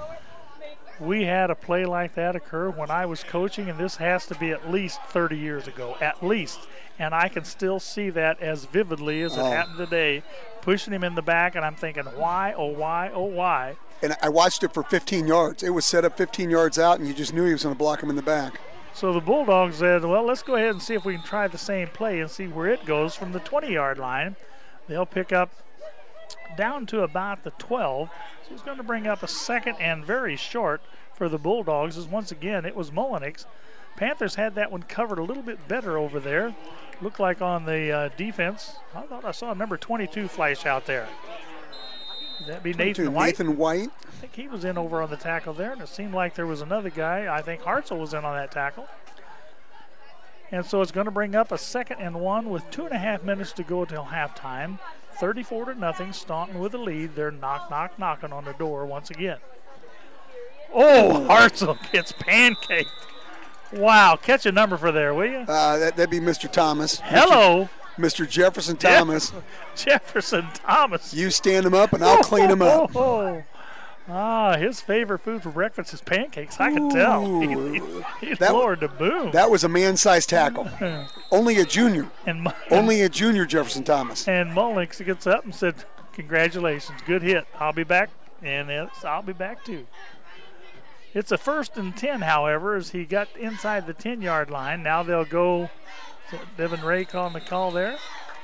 We had a play like that occur when I was coaching, and this has to be at least 30 years ago, at least. And I can still see that as vividly as it happened today, pushing him in the back, and I'm thinking, why, oh, why, oh, why? And I watched it for 15 yards. It was set up 15 yards out, and you just knew he was going to block him in the back. So the Bulldogs said, well, let's go ahead and see if we can try the same play and see where it goes from the 20-yard line. They'll pick up down to about the 12. So it's going to bring up a second and very short for the Bulldogs, as once again it was Mullenix. Panthers had that one covered a little bit better over there. Looked like on the defense, I thought I saw number 22 flash out there. Would that be Nathan White? Nathan White. I think he was in over on the tackle there, and it seemed like there was another guy. I think Hartzell was in on that tackle. And so it's going to bring up a 2nd and 1 with 2.5 minutes to go till halftime. 34-0, Staunton with the lead. They're knocking on the door once again. Oh, Hartzell gets pancaked. Wow, catch a number for there, will you? That'd be Mr. Thomas. Hello. Mr. Jefferson Thomas. Jefferson Thomas. You stand him up and I'll clean him up. His favorite food for breakfast is pancakes. I can tell. He's lowered the boom. That was a man-sized tackle. Only a junior. Only a junior, Jefferson Thomas. And Mullenix gets up and said, congratulations, good hit. I'll be back. And I'll be back too. It's a 1st and 10, however, as he got inside the 10-yard line. Now they'll go. Devin Ray calling the call there.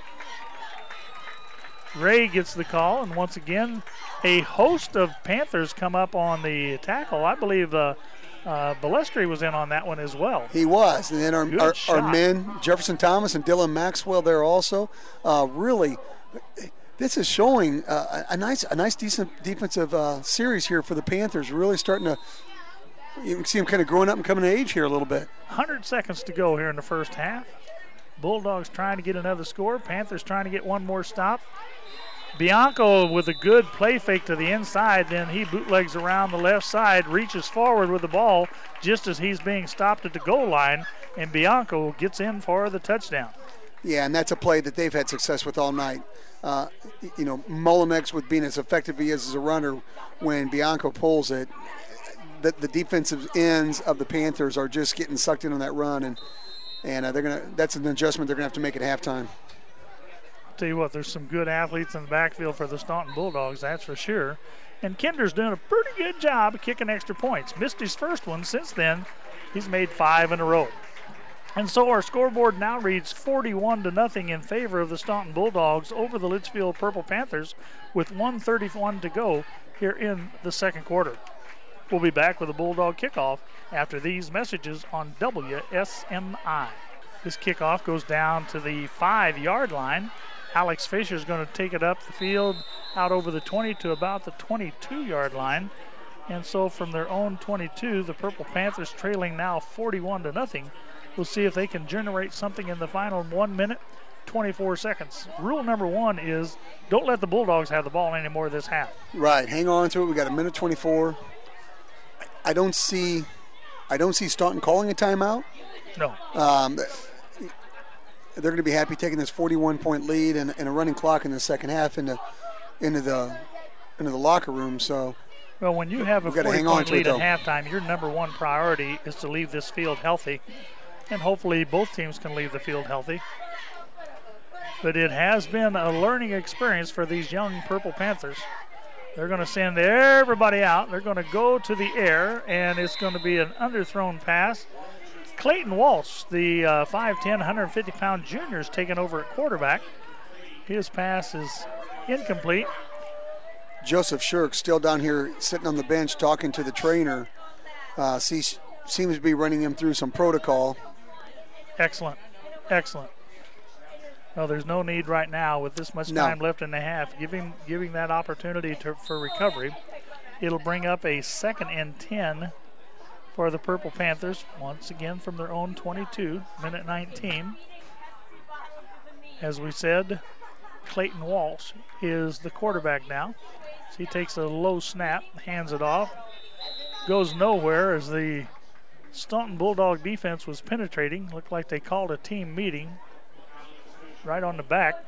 Ray gets the call, and once again, a host of Panthers come up on the tackle. I believe Balestri was in on that one as well. He was. And then our men, Jefferson Thomas and Dylan Maxwell there also. Really, this is showing a nice decent defensive series here for the Panthers. Really starting to, you can see them kind of growing up and coming of age here a little bit. 100 seconds to go here in the first half. Bulldogs trying to get another score. Panthers trying to get one more stop. Bianco with a good play fake to the inside. Then he bootlegs around the left side, reaches forward with the ball just as he's being stopped at the goal line, and Bianco gets in for the touchdown. Yeah, and that's a play that they've had success with all night. Mullenix with being as effective he is as a runner, when Bianco pulls it, the defensive ends of the Panthers are just getting sucked in on that run, and that's an adjustment they're going to have to make at halftime. Tell you what, there's some good athletes in the backfield for the Staunton Bulldogs, that's for sure. And Kinder's doing a pretty good job of kicking extra points. Missed his first one. Since then, he's made 5 in a row. And so our scoreboard now reads 41-0 in favor of the Staunton Bulldogs over the Litchfield Purple Panthers with 1:31 to go here in the second quarter. We'll be back with a Bulldog kickoff after these messages on WSMI. This kickoff goes down to the 5-yard line. Alex Fisher is going to take it up the field out over the 20 to about the 22-yard line. And so from their own 22, the Purple Panthers trailing now 41-0. We'll see if they can generate something in the final 1 minute, 24 seconds. Rule number 1 is don't let the Bulldogs have the ball anymore this half. Right. Hang on to it. We got a minute 24. I don't see Staunton calling a timeout. No. They're going to be happy taking this 41-point lead and a running clock in the second half into the locker room. So, well, when you have a 40-point lead at halftime, your number 1 priority is to leave this field healthy, and hopefully both teams can leave the field healthy. But it has been a learning experience for these young Purple Panthers. They're going to send everybody out. They're going to go to the air, and it's going to be an underthrown pass. Clayton Walsh, the 5'10", 150-pound junior, is taking over at quarterback. His pass is incomplete. Joseph Shirk still down here sitting on the bench talking to the trainer. Seems to be running him through some protocol. Excellent. Well, there's no need right now with this much time left in the half. Giving that opportunity for recovery. It'll bring up a 2nd and 10 for the Purple Panthers, once again from their own 22, minute 19. As we said, Clayton Walsh is the quarterback now. So he takes a low snap, hands it off, goes nowhere as the Staunton Bulldog defense was penetrating. Looked like they called a team meeting right on the back.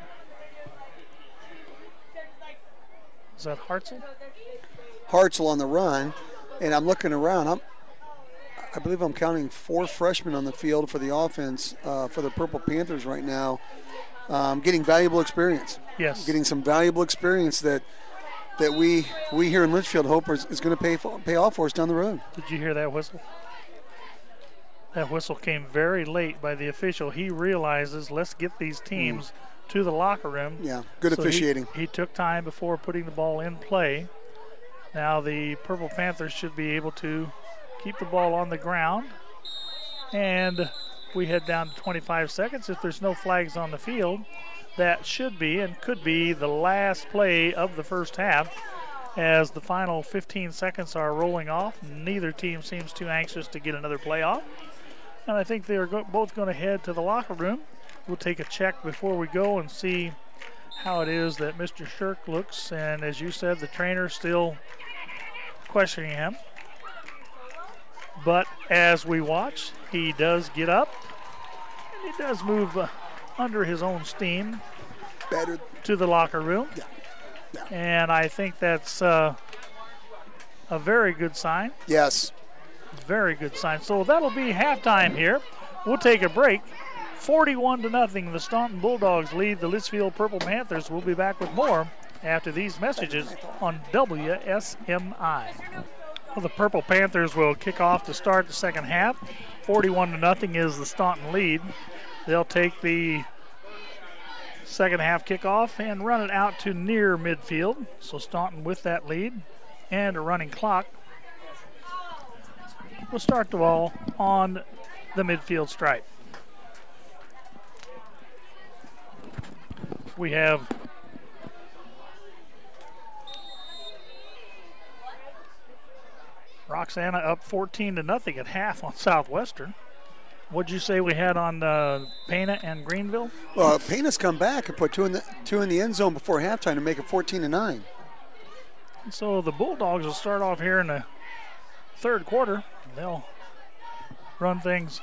Is that Hartzell? Hartzell on the run, and I'm looking around. I believe I'm counting 4 freshmen on the field for the offense for the Purple Panthers right now, getting valuable experience. Yes. Getting some valuable experience that we here in Litchfield hope is going to pay off for us down the road. Did you hear that whistle? That whistle came very late by the official. He realizes, let's get these teams to the locker room. Yeah, good officiating. He took time before putting the ball in play. Now the Purple Panthers should be able to keep the ball on the ground. And we head down to 25 seconds. If there's no flags on the field, that should be and could be the last play of the first half. As the final 15 seconds are rolling off, neither team seems too anxious to get another play off. And I think they're both going to head to the locker room. We'll take a check before we go and see how it is that Mr. Shirk looks. And as you said, the trainer's still questioning him. But as we watch, he does get up, and he does move under his own steam to the locker room. Yeah. And I think that's a very good sign. Yes. Very good sign. So that'll be halftime here. We'll take a break. 41-0, the Staunton Bulldogs lead the Litchfield Purple Panthers. We'll be back with more after these messages on WSMI. Well, the Purple Panthers will kick off to start the second half. 41-0 is the Staunton lead. They'll take the second half kickoff and run it out to near midfield. So Staunton with that lead and a running clock. We'll start the ball on the midfield stripe. We have Roxana up 14-0 at half on Southwestern. What'd you say we had on Pana and Greenville? Well, Pana's come back and put two in the end zone before halftime to make it 14-9. So the Bulldogs will start off here in the third quarter. They'll run things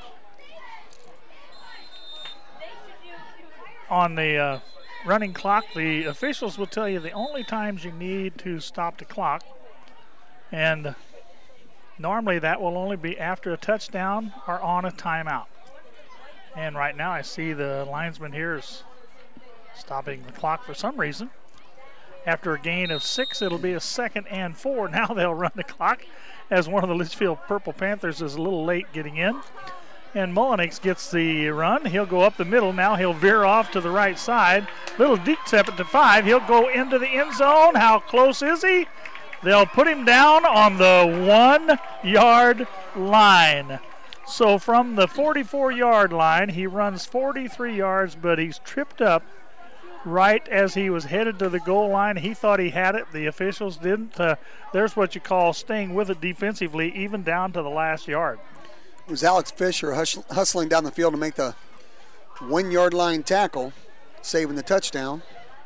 on the running clock. The officials will tell you the only times you need to stop the clock, and normally that will only be after a touchdown or on a timeout. And right now I see the linesman here is stopping the clock for some reason. After a gain of 6, it'll be a 2nd and 4. Now they'll run the clock as one of the Litchfield Purple Panthers is a little late getting in. And Mullenix gets the run. He'll go up the middle. Now he'll veer off to the right side. Little deep step to 5. He'll go into the end zone. How close is he? They'll put him down on the 1-yard line. So from the 44-yard line, he runs 43 yards, but he's tripped up right as he was headed to the goal line. He thought he had it. The officials didn't. There's what you call staying with it defensively, even down to the last yard. It was Alex Fisher hustling down the field to make the 1-yard line tackle. saving the touchdown.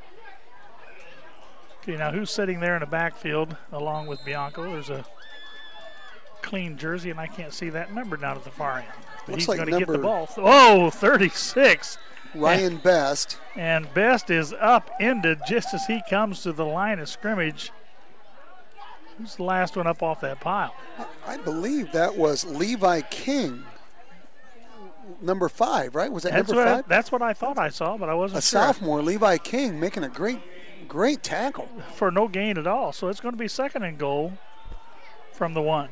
Okay, now who's sitting there in the backfield along with Bianco? There's a clean jersey, and I can't see that number down at the far end. But Looks he's like going to get the number- ball. Oh, 36. Ryan Best. And Best is upended just as he comes to the line of scrimmage. Who's the last one up off that pile? I believe that was Levi King, number 5, right? Was that number 5? That's what I thought I saw, but I wasn't A sure. sophomore, Levi King, making a great tackle. For no gain at all. So it's going to be 2nd and goal from the 1.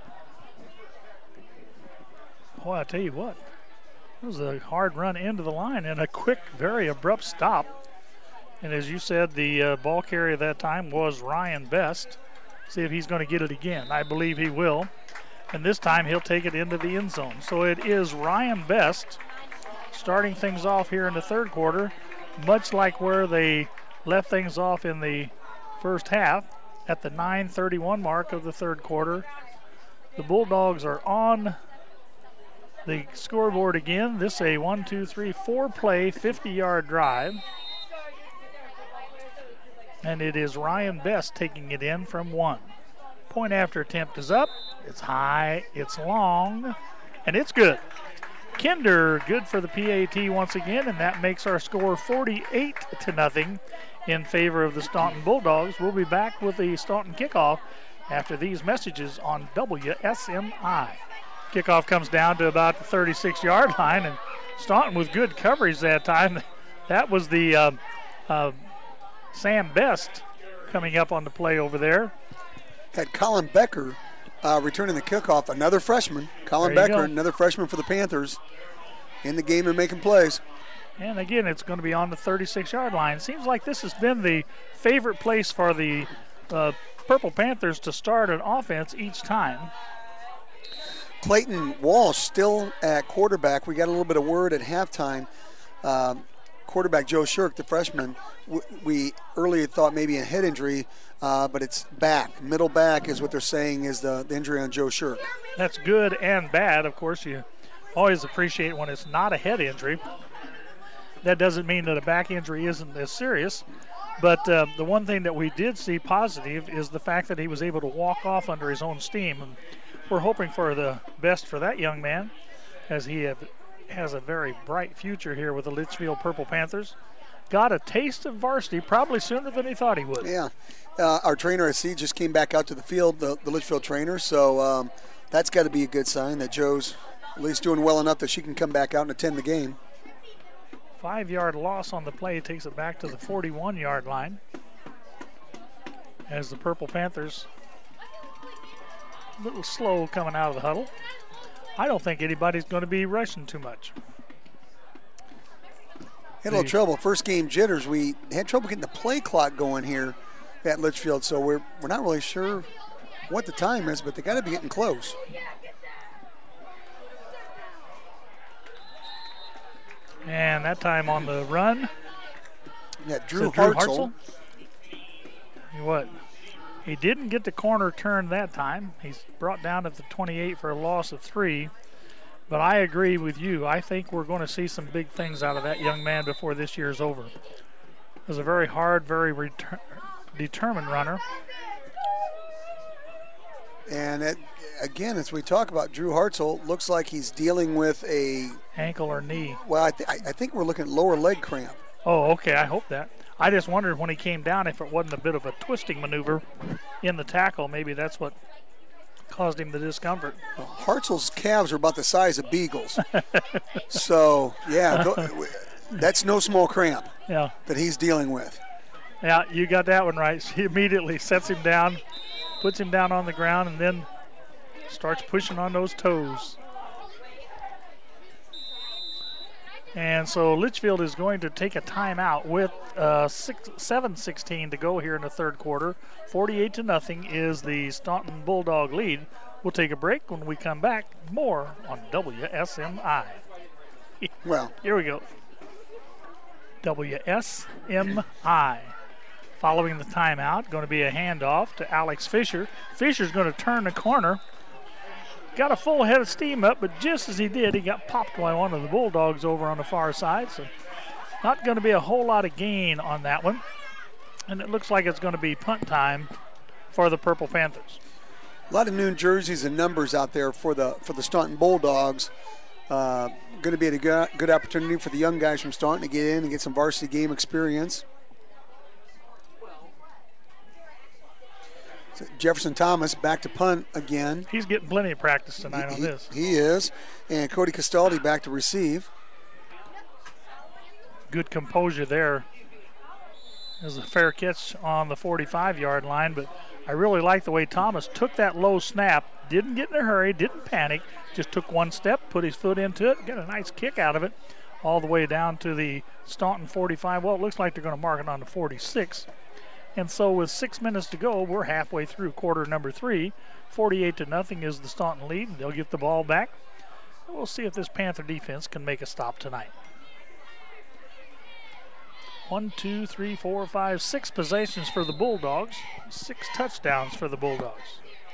Boy, I tell you what. It was a hard run into the line and a quick, very abrupt stop. And as you said, the ball carrier that time was Ryan Best. See if he's going to get it again. I believe he will. And this time he'll take it into the end zone. So it is Ryan Best starting things off here in the 3rd quarter, much like where they left things off in the first half at the 9:31 mark of the 3rd quarter. The Bulldogs are on the scoreboard again. This is a 4-play, 50-yard drive. And it is Ryan Best taking it in from 1. Point after attempt is up. It's high, it's long, and it's good. Kinder good for the PAT once again, and that makes our score 48-0 in favor of the Staunton Bulldogs. We'll be back with the Staunton kickoff after these messages on WSMI. Kickoff comes down to about the 36-yard line, and Staunton with good coverage that time. That was the Sam Best coming up on the play over there. Had Colin Becker returning the kickoff, another freshman. Colin Becker, another freshman for the Panthers, in the game and making plays. And again, it's going to be on the 36-yard line. Seems like this has been the favorite place for the Purple Panthers to start an offense each time. Clayton Walsh still at quarterback. We got a little bit of word at halftime. Quarterback Joe Shirk, the freshman, we earlier thought maybe a head injury, but it's back. Middle back is what they're saying is the injury on Joe Shirk. That's good and bad. Of course, you always appreciate when it's not a head injury. That doesn't mean that a back injury isn't as serious. But the one thing that we did see positive is the fact that he was able to walk off under his own steam. And we're hoping for the best for that young man, as he has a very bright future here with the Litchfield Purple Panthers. Got a taste of varsity probably sooner than he thought he would. Yeah. Our trainer, I see, just came back out to the field, the Litchfield trainer. So that's got to be a good sign that Joe's at least doing well enough that she can come back out and attend the game. 5-yard loss on the play takes it back to the 41-yard line as the Purple Panthers a little slow coming out of the huddle. I don't think anybody's going to be rushing too much. Had a little trouble. First game jitters. We had trouble getting the play clock going here at Litchfield, so we're not really sure what the time is, but they got to be getting close. And that time on the run. Yeah, Drew Hartzell. What? He didn't get the corner turn that time. He's brought down at the 28 for a loss of 3. But I agree with you. I think we're going to see some big things out of that young man before this year's over. He's a very hard, very determined runner. And again, as we talk about Drew Hartzell, looks like he's dealing with a ankle or knee. Well, I think we're looking at lower leg cramp. Oh, okay. I hope that. I just wondered when he came down if it wasn't a bit of a twisting maneuver in the tackle. Maybe that's what caused him the discomfort. Well, Hartzell's calves are about the size of beagles. So, yeah, that's no small cramp that he's dealing with. Yeah, you got that one right. He immediately sets him down, puts him down on the ground, and then starts pushing on those toes. And so Litchfield is going to take a timeout with 7:16 to go here in the 3rd quarter. 48-0 is the Staunton Bulldog lead. We'll take a break. When we come back, more on WSMI. Well, here we go. WSMI. Following the timeout, going to be a handoff to Alex Fisher. Fisher's going to turn the corner. Got a full head of steam up, but just as he did, he got popped by one of the Bulldogs over on the far side. So Not going to be a whole lot of gain on that one. And it looks like it's going to be punt time for the Purple Panthers. A lot of new jerseys and numbers out there for the Staunton Bulldogs. Going to be a good opportunity for the young guys from Staunton to get in and get some varsity game experience. So Jefferson Thomas back to punt again. He's getting plenty of practice tonight on this. He is. And Cody Castaldi back to receive. Good composure there. There's a fair catch on the 45-yard line, but I really like the way Thomas took that low snap, didn't get in a hurry, didn't panic, just took one step, put his foot into it, got a nice kick out of it, all the way down to the Staunton 45. Well, it looks like they're going to mark it on the 46. And so with 6 minutes to go, we're halfway through quarter number 3. 48-0 is the Staunton lead. They'll get the ball back. We'll see if this Panther defense can make a stop tonight. 1, 2, 3, 4, 5, 6 possessions for the Bulldogs. 6 touchdowns for the Bulldogs.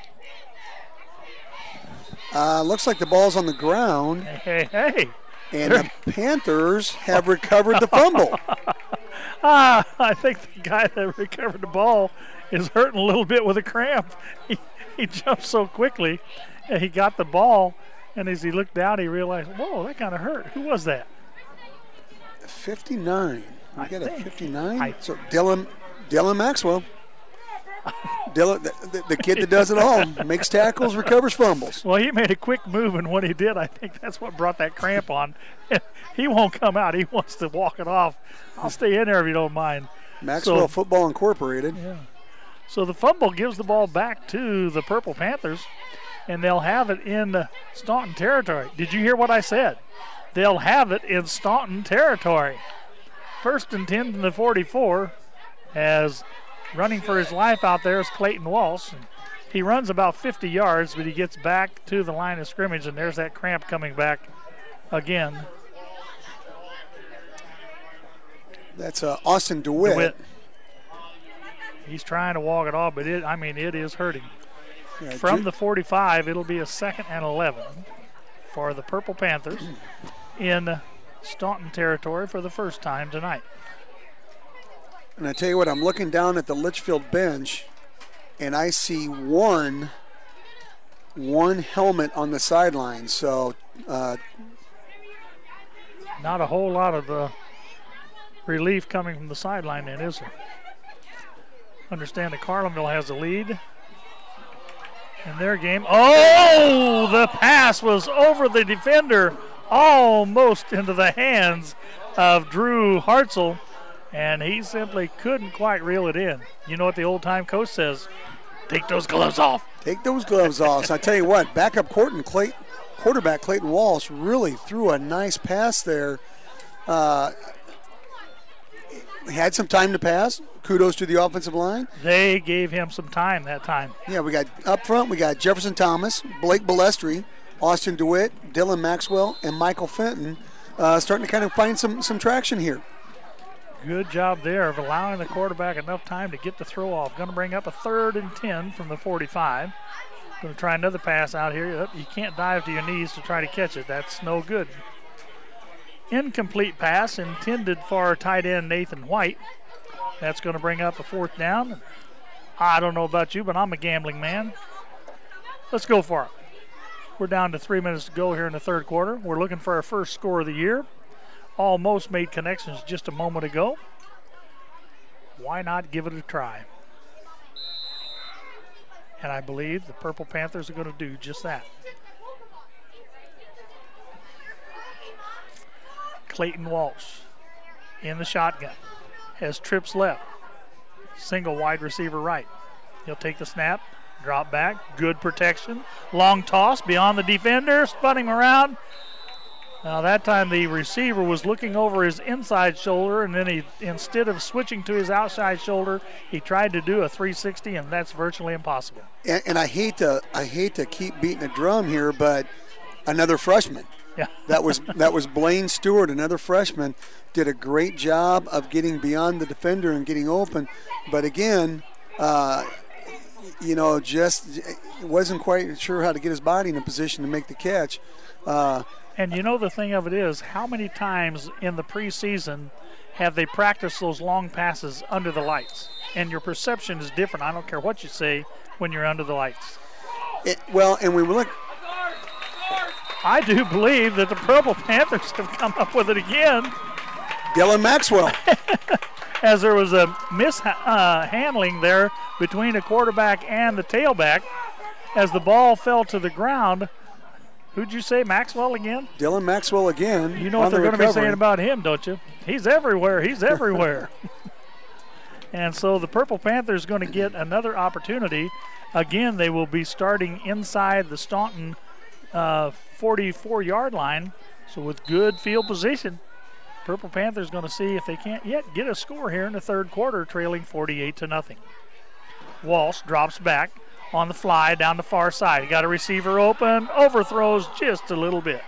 Looks like the ball's on the ground. Hey. And the Panthers have recovered the fumble. I think the guy that recovered the ball is hurting a little bit with a cramp. He jumped so quickly, and he got the ball, and as he looked down, he realized, whoa, that kind of hurt. Who was that? 59. We got a 59. So Dylan Maxwell. Dylan, the kid that does it all, makes tackles, recovers fumbles. Well, he made a quick move, and when he did, I think that's what brought that cramp on. He won't come out. He wants to walk it off. I'll stay in there if you don't mind. Maxwell Football Incorporated. Yeah. So the fumble gives the ball back to the Purple Panthers, and they'll have it in Staunton territory. Did you hear what I said? They'll have it in Staunton territory. 1st and 10 from the 44, as running for his life out there is Clayton Walsh. He runs about 50 yards, but he gets back to the line of scrimmage, and there's that cramp coming back again. That's Austin DeWitt. He's trying to walk it off, but it is hurting. Yeah, From the 45, it'll be a 2nd and 11 for the Purple Panthers in Staunton territory for the first time tonight. And I tell you what, I'm looking down at the Litchfield bench, and I see one helmet on the sideline. So not a whole lot of relief coming from the sideline then, is there? Understand that Carlinville has the lead in their game. Oh, the pass was over the defender, almost into the hands of Drew Hartzell, and he simply couldn't quite reel it in. You know what the old-time coach says? Take those gloves off. Take those gloves off. So I tell you what, backup quarterback Clayton Walsh really threw a nice pass there. Had some time to pass. Kudos to the offensive line. They gave him some time that time. Yeah, we got up front, we got Jefferson Thomas, Blake Balestri, Austin DeWitt, Dylan Maxwell, and Michael Fenton starting to kind of find some traction here. Good job there of allowing the quarterback enough time to get the throw off. Going to bring up a 3rd and 10 from the 45. Going to try another pass out here. You can't dive to your knees to try to catch it. That's no good. Incomplete pass intended for tight end Nathan White. That's going to bring up a 4th down. I don't know about you, but I'm a gambling man. Let's go for it. We're down to 3 minutes to go here in the 3rd quarter. We're looking for our first score of the year. Almost made connections just a moment ago. Why not give it a try? And I believe the Purple Panthers are going to do just that. Clayton Walsh in the shotgun. Has trips left. Single wide receiver right. He'll take the snap, drop back, good protection. Long toss beyond the defender, spun him around. Now that time the receiver was looking over his inside shoulder, and then instead of switching to his outside shoulder, he tried to do a 360, and that's virtually impossible. And I hate to keep beating a drum here, but another freshman. Yeah. that was Blaine Stewart, another freshman, did a great job of getting beyond the defender and getting open. But again, just wasn't quite sure how to get his body in a position to make the catch. And you know the thing of it is, how many times in the preseason have they practiced those long passes under the lights? And your perception is different. I don't care what you say when you're under the lights. And we look. I do believe that the Purple Panthers have come up with it again. Dylan Maxwell. As there was a mishandling there between the quarterback and the tailback. As the ball fell to the ground, who'd you say, Maxwell again? Dylan Maxwell again. You know what they're going to be saying about him, don't you? He's everywhere. He's everywhere. And so the Purple Panthers going to get another opportunity. Again, they will be starting inside the Staunton 44-yard line. So with good field position, Purple Panthers going to see if they can't yet get a score here in the third quarter, trailing 48-0. Walsh drops back on the fly down the far side. He got a receiver open, overthrows just a little bit.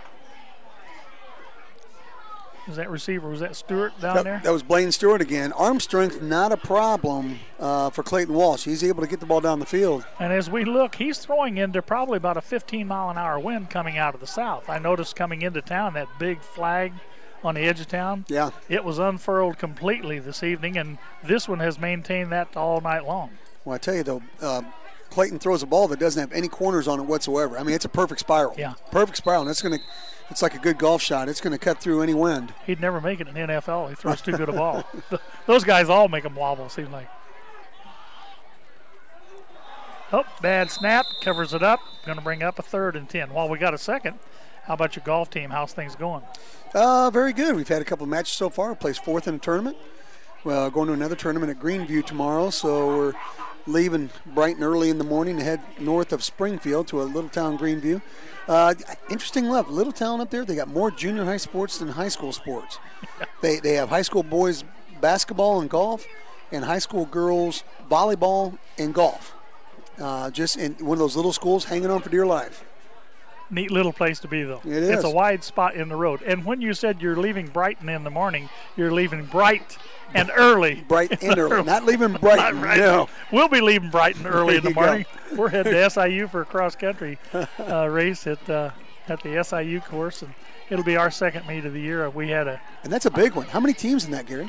Was that receiver, was that Stewart down there? That was Blaine Stewart again. Arm strength, not a problem for Clayton Walsh. He's able to get the ball down the field. And as we look, he's throwing into probably about a 15-mile-an-hour wind coming out of the south. I noticed coming into town, that big flag on the edge of town. Yeah. It was unfurled completely this evening, and this one has maintained that all night long. Well, I tell you, though, Clayton throws a ball that doesn't have any corners on it whatsoever. I mean, it's a perfect spiral. Yeah. Perfect spiral. And it's like a good golf shot. It's going to cut through any wind. He'd never make it in the NFL. He throws too good a ball. Those guys all make them wobble, it seems like. Oh, bad snap. Covers it up. Going to bring up a 3rd and 10. While we got a second, how about your golf team? How's things going? Very good. We've had a couple of matches so far. Placed 4th in a tournament. Well, going to another tournament at Greenview tomorrow, so we're leaving bright and early in the morning to head north of Springfield to a little town, Greenview. Interesting enough, little town up there, they got more junior high sports than high school sports. They have high school boys basketball and golf, and high school girls volleyball and golf. Just in one of those little schools, hanging on for dear life. Neat little place to be, though. It is. It's a wide spot in the road. And when you said you're leaving Brighton in the morning, you're leaving bright and early. Bright and early. Not leaving Brighton, right. no. We'll be leaving Brighton early in the morning. Go. We're heading to SIU for a cross-country race at the SIU course, and it'll be our second meet of the year. We had and that's a big one. How many teams in that, Gary?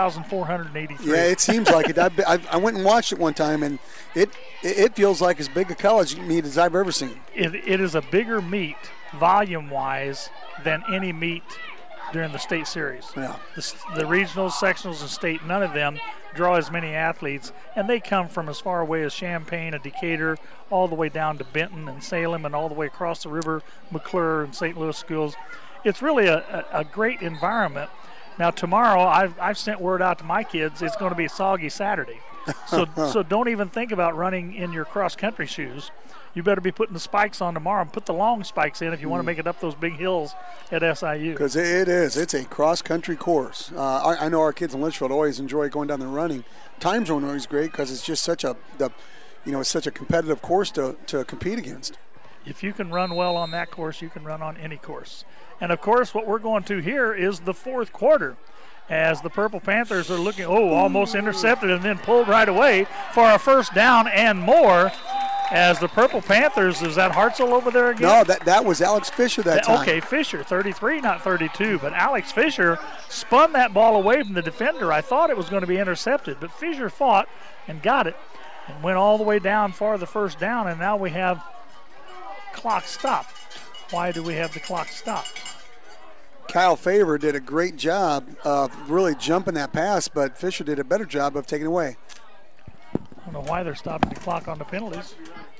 20,483. Yeah, it seems like it. I went and watched it one time, and it feels like as big a college meet as I've ever seen. It is a bigger meet, volume-wise, than any meet during the state series. Yeah. The regionals, sectionals, and state, none of them draw as many athletes, and they come from as far away as Champaign and Decatur, all the way down to Benton and Salem, and all the way across the river, McClure and St. Louis schools. It's really a great environment. Now tomorrow, I've sent word out to my kids, it's going to be a soggy Saturday. So don't even think about running in your cross-country shoes. You better be putting the spikes on tomorrow and put the long spikes in if you want to make it up those big hills at SIU. Because it is. It's a cross-country course. I know our kids in Litchfield always enjoy going down there running. Time zone always great because it's just such it's such a competitive course to compete against. If you can run well on that course, you can run on any course. And, of course, what we're going to here is the fourth quarter as the Purple Panthers are looking, almost intercepted and then pulled right away for a first down and more. As the Purple Panthers, is that Hartzell over there again? No, that was Alex Fisher that time. Okay, Fisher, 33, not 32. But Alex Fisher spun that ball away from the defender. I thought it was going to be intercepted, but Fisher fought and got it and went all the way down for the first down, and now we have clock stopped. Why do we have the clock stopped? Kyle Favor did a great job of really jumping that pass, but Fisher did a better job of taking it away. I don't know why they're stopping the clock on the penalties.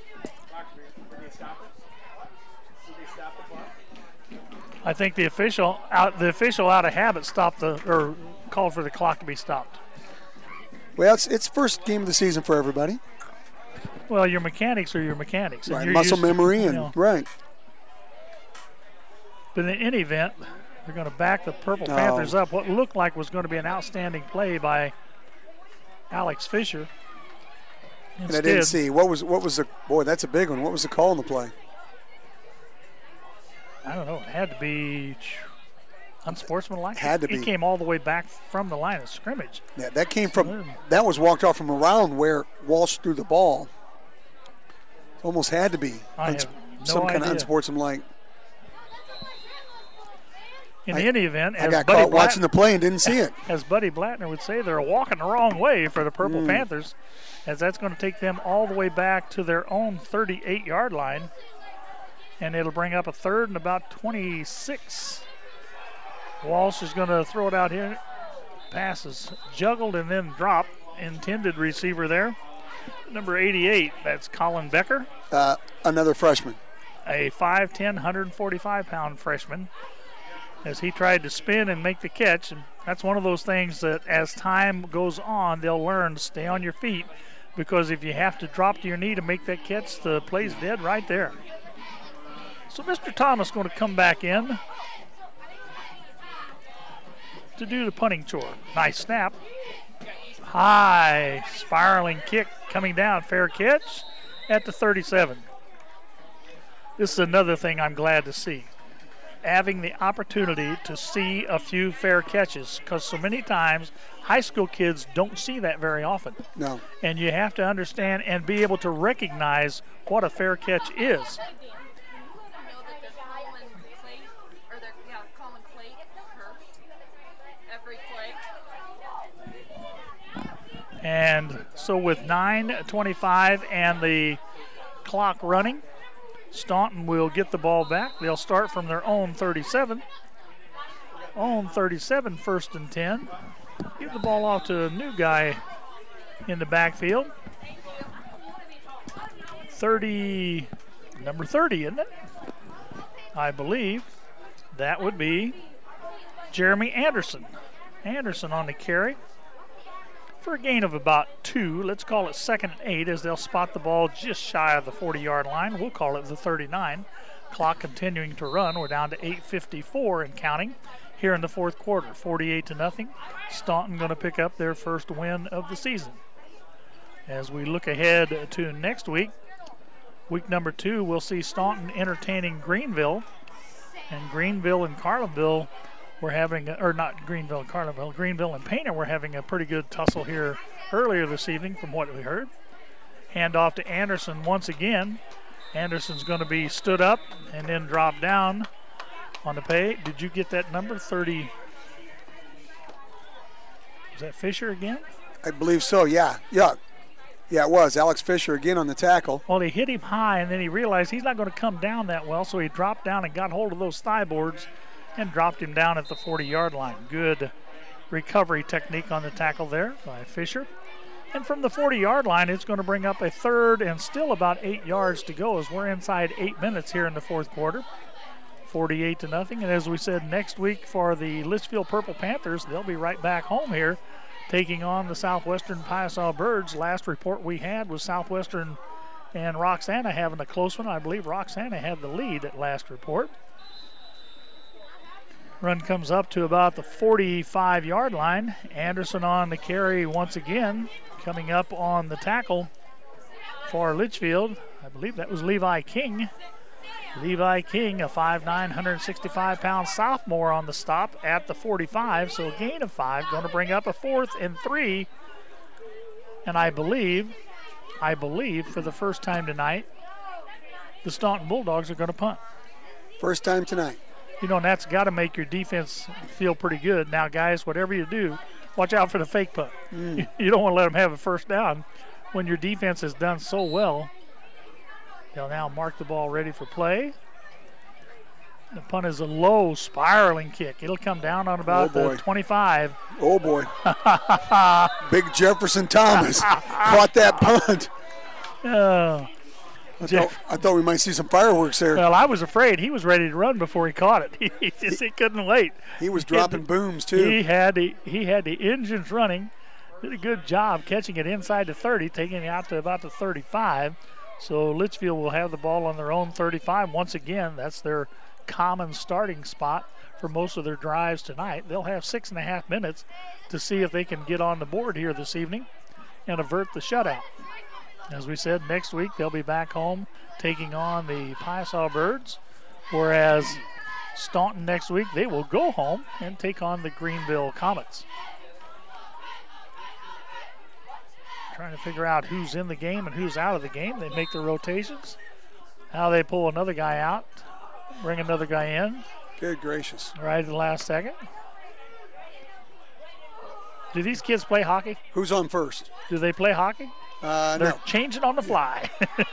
I think the official out of habit called for the clock to be stopped. Well, it's first game of the season for everybody. Well, your mechanics are your mechanics. Right, muscle memory right. But in any event, they're going to back the Purple Panthers up. What looked like was going to be an outstanding play by Alex Fisher. And I didn't see. What was the boy? That's a big one. What was the call on the play? I don't know. It had to be unsportsmanlike. Had to be. It came all the way back from the line of scrimmage. Yeah, that came from. That was walked off from around where Walsh threw the ball. It almost had to be. I have no some kind idea. of unsportsmanlike. In any event, I got caught watching the play and didn't see it. As Buddy Blattner would say, they're walking the wrong way for the Purple Panthers, as that's going to take them all the way back to their own 38-yard line. And it'll bring up a third and about 26. Walsh is going to throw it out here. Passes juggled and then dropped. Intended receiver there. Number 88, that's Colin Becker. Another freshman. A 5'10", 145-pound freshman. As he tried to spin and make the catch. And that's one of those things that as time goes on, they'll learn to stay on your feet, because if you have to drop to your knee to make that catch, the play's dead right there. So Mr. Thomas going to come back in to do the punting chore. Nice snap. High spiraling kick coming down. Fair catch at the 37. This is another thing I'm glad to see. Having the opportunity to see a few fair catches, because so many times high school kids don't see that very often. No. And you have to understand and be able to recognize what a fair catch is. And so with 9:25 and the clock running, Staunton will get the ball back. They'll start from their own 37. Own 37, 1st and 10. Give the ball off to a new guy in the backfield. Number 30, isn't it? I believe that would be Jeremy Anderson. Anderson on the carry for a gain of about 2. Let's call it 2nd and 8, as they'll spot the ball just shy of the 40-yard line. We'll call it the 39. Clock continuing to run. We're down to 8:54 and counting here in the fourth quarter. 48-0. Staunton going to pick up their first win of the season. As we look ahead to next week, week number 2, we'll see Staunton entertaining Greenville. And Greenville and Carlinville we're having, or not Greenville and Carlinville, Greenville and Painter were having a pretty good tussle here earlier this evening from what we heard. Hand off to Anderson once again. Anderson's going to be stood up and then drop down on the pay. Did you get that number, 30? Was that Fisher again? I believe so, yeah. Yeah, it was. Alex Fisher again on the tackle. Well, he hit him high, and then he realized he's not going to come down that well, so he dropped down and got hold of those thigh boards and dropped him down at the 40-yard line. Good recovery technique on the tackle there by Fisher. And from the 40-yard line, it's going to bring up a third and still about 8 yards to go, as we're inside 8 minutes here in the fourth quarter. 48-0. And as we said, next week for the Litchfield Purple Panthers, they'll be right back home here, taking on the Southwestern Piasaw Birds. Last report we had was Southwestern and Roxana having a close one. I believe Roxana had the lead at last report. Run comes up to about the 45-yard line. Anderson on the carry once again. Coming up on the tackle for Litchfield, I believe that was Levi King. Levi King, a 5'9", 165-pound sophomore on the stop at the 45, so a gain of 5. Going to bring up a 4th and 3. And I believe for the first time tonight, the Staunton Bulldogs are going to punt. First time tonight. You know, and that's got to make your defense feel pretty good. Now, guys, whatever you do, watch out for the fake punt. You don't want to let them have a first down when your defense has done so well. They'll now mark the ball ready for play. The punt is a low spiraling kick. It'll come down on about the 25. Oh, boy. Big Jefferson Thomas caught that punt. I thought we might see some fireworks there. Well, I was afraid he was ready to run before he caught it. He couldn't wait. He was dropping booms, too. He had the engines running. Did a good job catching it inside the 30, taking it out to about the 35. So Litchfield will have the ball on their own 35. Once again, that's their common starting spot for most of their drives tonight. They'll have 6.5 minutes to see if they can get on the board here this evening and avert the shutout. As we said, next week they'll be back home taking on the Piasaw Birds, whereas Staunton next week, they will go home and take on the Greenville Comets. Trying to figure out who's in the game and who's out of the game. They make their rotations. Now they pull another guy out, bring another guy in. Good gracious. Right at the last second. Do these kids play hockey? Who's on first? Do they play hockey? They're No. changing on the fly.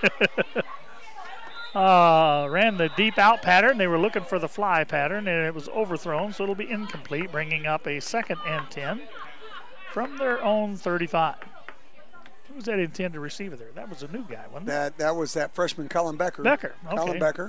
Ran the deep out pattern. They were looking for the fly pattern, and it was overthrown, so it'll be incomplete, bringing up a second and 10 from their own 35. Who was that intended receiver there? That was a new guy, wasn't it? That was that freshman Colin Becker. Becker, okay. Colin Becker.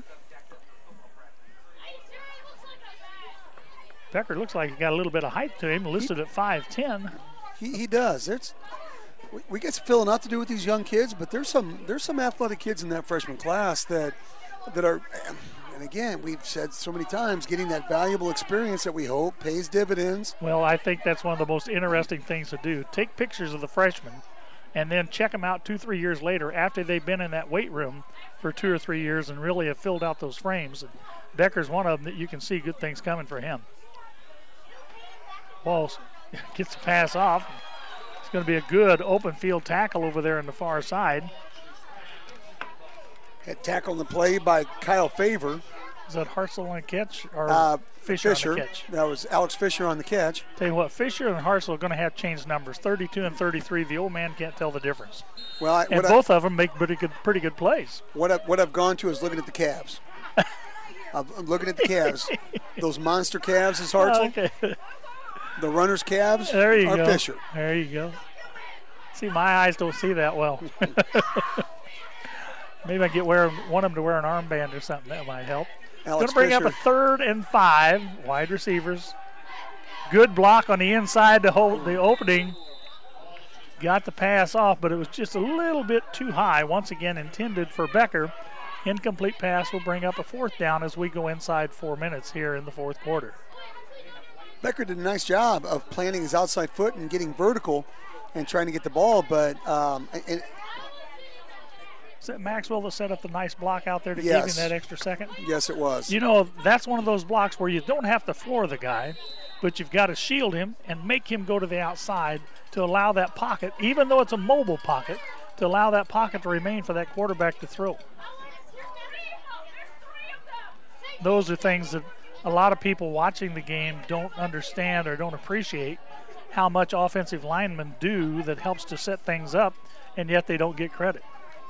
Becker looks like he got a little bit of height to him, listed at 5'10". He does. We get filling out to do with these young kids, but there's some athletic kids in that freshman class that are, and again, we've said so many times, getting that valuable experience that we hope pays dividends. Well, I think that's one of the most interesting things to do. Take pictures of the freshmen and then check them out 2-3 years later after they've been in that weight room for 2 or 3 years and really have filled out those frames. And Becker's one of them that you can see good things coming for him. Walls gets the pass off. It's going to be a good open field tackle over there on the far side. Had tackle on the play by Kyle Favor. Is that Hartzell on the catch or Fisher on the catch? That was Alex Fisher on the catch. Tell you what, Fisher and Hartzell are going to have changed numbers. 32 and 33. The old man can't tell the difference. Well, both of them make pretty good plays. What I've gone to is looking at the calves. I'm looking at the calves. Those monster calves is Hartzell. Okay. The runner's calves there you are go. Fisher. There you go. See, my eyes don't see that well. Maybe I want them to wear an armband or something. That might help. Going to bring up a 3rd and 5. Wide receivers. Good block on the inside to hold the opening. Got the pass off, but it was just a little bit too high. Once again, intended for Becker. Incomplete pass will bring up a 4th down as we go inside 4 minutes here in the 4th quarter. Becker did a nice job of planting his outside foot and getting vertical and trying to get the ball, but is that Maxwell that set up the nice block out there to give him that extra second? Yes, it was. You know, that's one of those blocks where you don't have to floor the guy, but you've got to shield him and make him go to the outside to allow that pocket, even though it's a mobile pocket, to allow that pocket to remain for that quarterback to throw. Those are things that a lot of people watching the game don't understand or don't appreciate how much offensive linemen do that helps to set things up, and yet they don't get credit.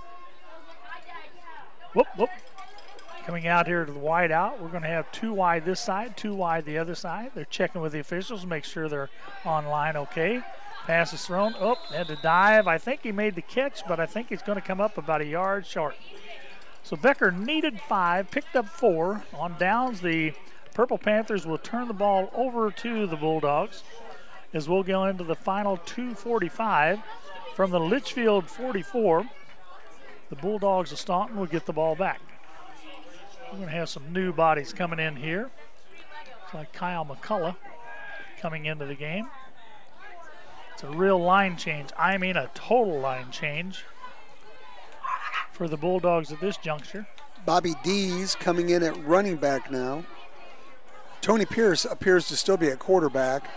Whoop. Coming out here to the wide out. We're going to have 2 wide this side, 2 wide the other side. They're checking with the officials, make sure they're on line okay. Pass is thrown. Had to dive. I think he made the catch, but I think he's going to come up about a yard short. So Becker needed 5, picked up 4. On downs, the Purple Panthers will turn the ball over to the Bulldogs as we'll go into the final 2:45 from the Litchfield 44. The Bulldogs of Staunton will get the ball back. We're going to have some new bodies coming in here. It's like Kyle McCullough coming into the game. It's a real line change. I mean a total line change for the Bulldogs at this juncture. Bobby Dees coming in at running back now. Tony Pierce appears to still be at quarterback.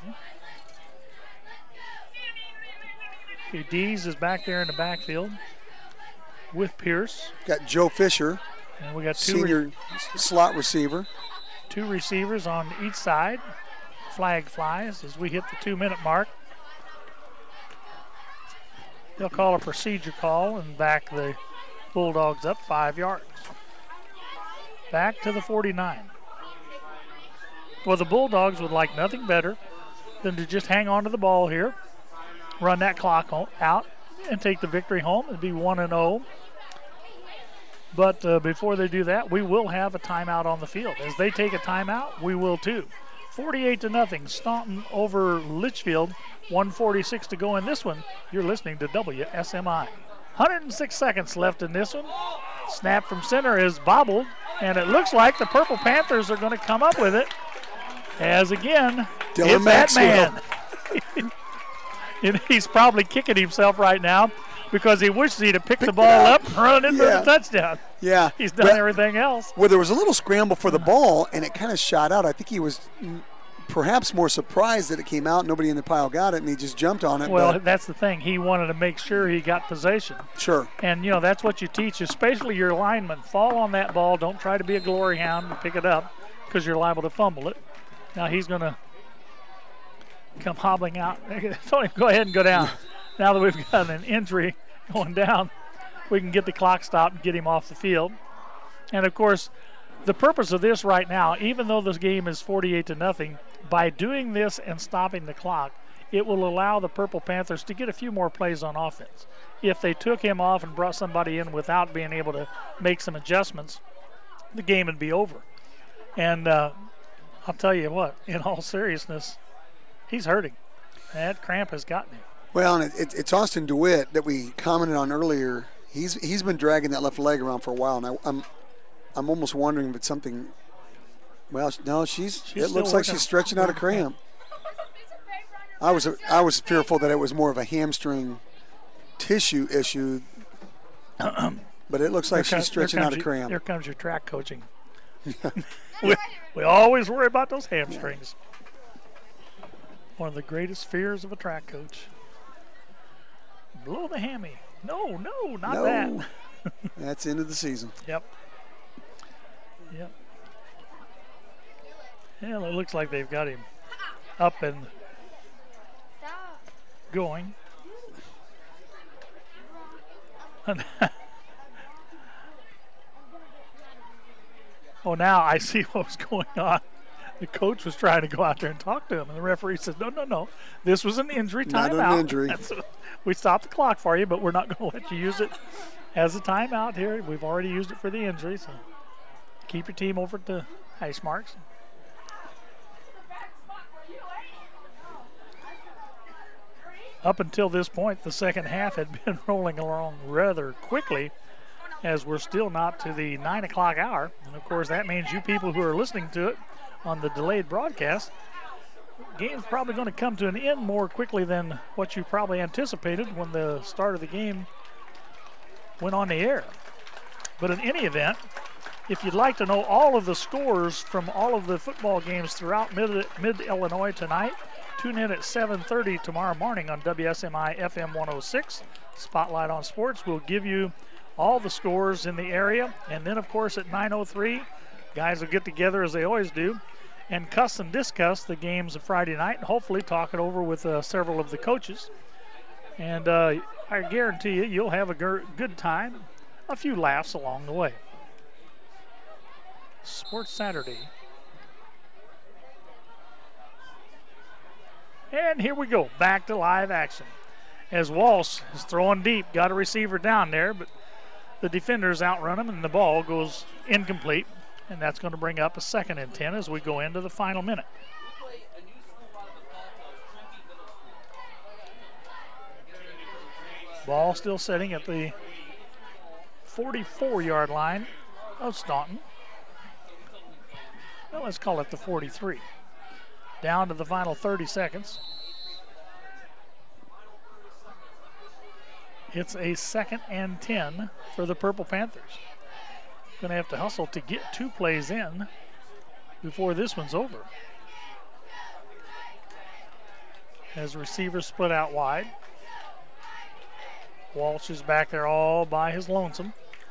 Okay, Dees is back there in the backfield with Pierce. Got Joe Fisher, and we got senior slot receiver. 2 receivers on each side. Flag flies as we hit the 2-minute mark. They'll call a procedure call and back the Bulldogs up 5 yards. Back to the 49. Well, the Bulldogs would like nothing better than to just hang on to the ball here, run that clock out, and take the victory home and be 1-0. But before they do that, we will have a timeout on the field. As they take a timeout, we will too. 48-0, Staunton over Litchfield. 1:46 to go in this one. You're listening to WSMI. 106 seconds left in this one. Snap from center is bobbled, and it looks like the Purple Panthers are going to come up with it. As again, Dylan it's Maxwell. that man. And he's probably kicking himself right now because he wishes he'd have picked the ball up and run it for the touchdown. Yeah. He's done everything else. Well, there was a little scramble for the ball, and it kind of shot out. I think he was perhaps more surprised that it came out. Nobody in the pile got it, and he just jumped on it. Well, that's the thing. He wanted to make sure he got possession. Sure. And, that's what you teach, especially your linemen. Fall on that ball. Don't try to be a glory hound and pick it up. because you're liable to fumble it. Now he's going to come hobbling out. Tony, go ahead and go down. Now that we've got an injury going down, we can get the clock stopped and get him off the field. And, of course, the purpose of this right now, even though this game is 48-0, by doing this and stopping the clock, it will allow the Purple Panthers to get a few more plays on offense. If they took him off and brought somebody in without being able to make some adjustments, the game would be over. And I'll tell you what, in all seriousness, he's hurting. That cramp has gotten him. Well, and it's Austin DeWitt that we commented on earlier. He's been dragging that left leg around for a while, and I'm almost wondering if it's something. Well, no, it looks like she's stretching out a cramp. I was fearful that it was more of a hamstring tissue issue, but it looks like she's stretching out a cramp. Here comes your track coaching. we always worry about those hamstrings. One of the greatest fears of a track coach. Blow the hammy. No, not that. That's the end of the season. Yep. Well, it looks like they've got him up and going. Oh, now I see what was going on. The coach was trying to go out there and talk to him, and the referee said, no. This was an injury timeout. Not an injury. We stopped the clock for you, but we're not going to let you use it as a timeout here. We've already used it for the injury, so keep your team over to hash marks. Up until this point, the second half had been rolling along rather quickly, as we're still not to the 9 o'clock hour. And, of course, that means you people who are listening to it on the delayed broadcast, game's probably going to come to an end more quickly than what you probably anticipated when the start of the game went on the air. But in any event, if you'd like to know all of the scores from all of the football games throughout mid-Illinois tonight, tune in at 7:30 tomorrow morning on WSMI FM 106. Spotlight on Sports will give you all the scores in the area. And then, of course, at 9:03, guys will get together, as they always do, and discuss the games of Friday night, and hopefully talk it over with several of the coaches. And I guarantee you'll have a good time, a few laughs along the way. Sports Saturday. And here we go, back to live action. As Walsh is throwing deep, got a receiver down there, but the defenders outrun him, and the ball goes incomplete. And that's going to bring up a 2nd and 10 as we go into the final minute. Ball still sitting at the 44-yard line of Staunton. Well, let's call it the 43. Down to the final 30 seconds. It's a 2nd and 10 for the Purple Panthers. Going to have to hustle to get 2 plays in before this one's over. As receivers split out wide. Walsh is back there all by his lonesome.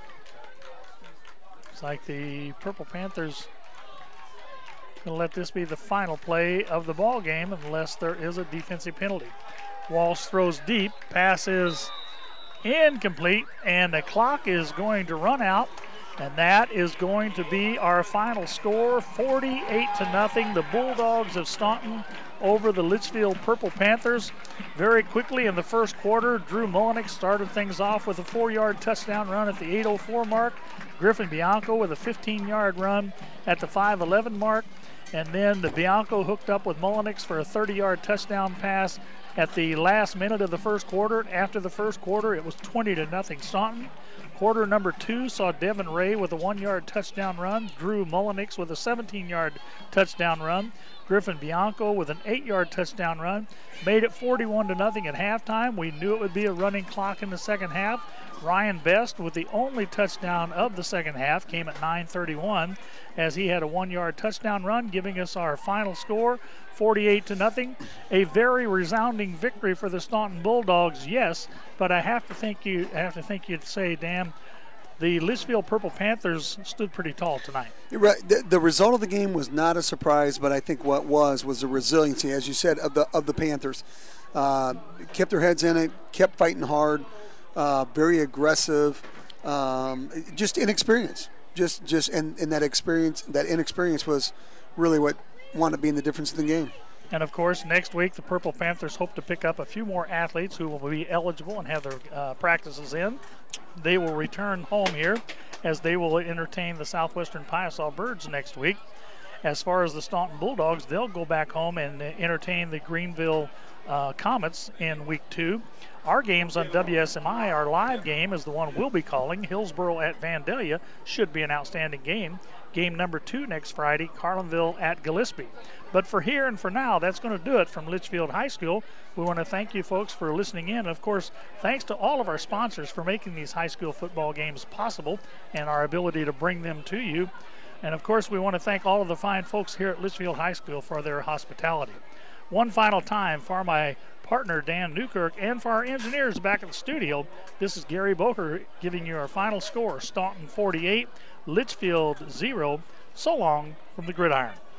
Looks like the Purple Panthers going to let this be the final play of the ball game unless there is a defensive penalty. Walsh throws deep, pass is incomplete, and the clock is going to run out, and that is going to be our final score, 48-0. The Bulldogs of Staunton over the Litchfield Purple Panthers. Very quickly in the first quarter, Drew Mullenix started things off with a 4-yard touchdown run at the 8:04 mark. Griffin Bianco with a 15-yard run at the 5:11 mark. And then the Bianco hooked up with Mullenix for a 30-yard touchdown pass at the last minute of the first quarter. After the first quarter, it was 20-0 Staunton. Quarter number 2 saw Devin Ray with a 1-yard touchdown run. Drew Mullenix with a 17-yard touchdown run. Griffin Bianco with an 8-yard touchdown run. Made it 41-0 at halftime. We knew it would be a running clock in the second half. Ryan Best with the only touchdown of the second half came at 9:31 as he had a 1-yard touchdown run, giving us our final score, 48-0. A very resounding victory for the Staunton Bulldogs, yes, but I have to think you'd say, Dan, the Litchfield Purple Panthers stood pretty tall tonight. You're right. The result of the game was not a surprise, but I think what was the resiliency, as you said, of the Panthers. Kept their heads in it, kept fighting hard, very aggressive, just inexperience. And that inexperience was really what wound up being the difference in the game. And, of course, next week the Purple Panthers hope to pick up a few more athletes who will be eligible and have their practices in. They will return home here as they will entertain the Southwestern Piasaw Birds next week. As far as the Staunton Bulldogs, they'll go back home and entertain the Greenville Comets in week 2. Our games on WSMI, our live game is the one we'll be calling. Hillsboro at Vandalia should be an outstanding game. Game number 2 next Friday, Carlinville at Gillespie. But for here and for now, that's going to do it from Litchfield High School. We want to thank you folks for listening in. Of course, thanks to all of our sponsors for making these high school football games possible and our ability to bring them to you. And of course, we want to thank all of the fine folks here at Litchfield High School for their hospitality. One final time for my partner Dan Newkirk and for our engineers back at the studio, this is Gary Boker giving you our final score. Staunton 48, Litchfield 0. So long from the gridiron.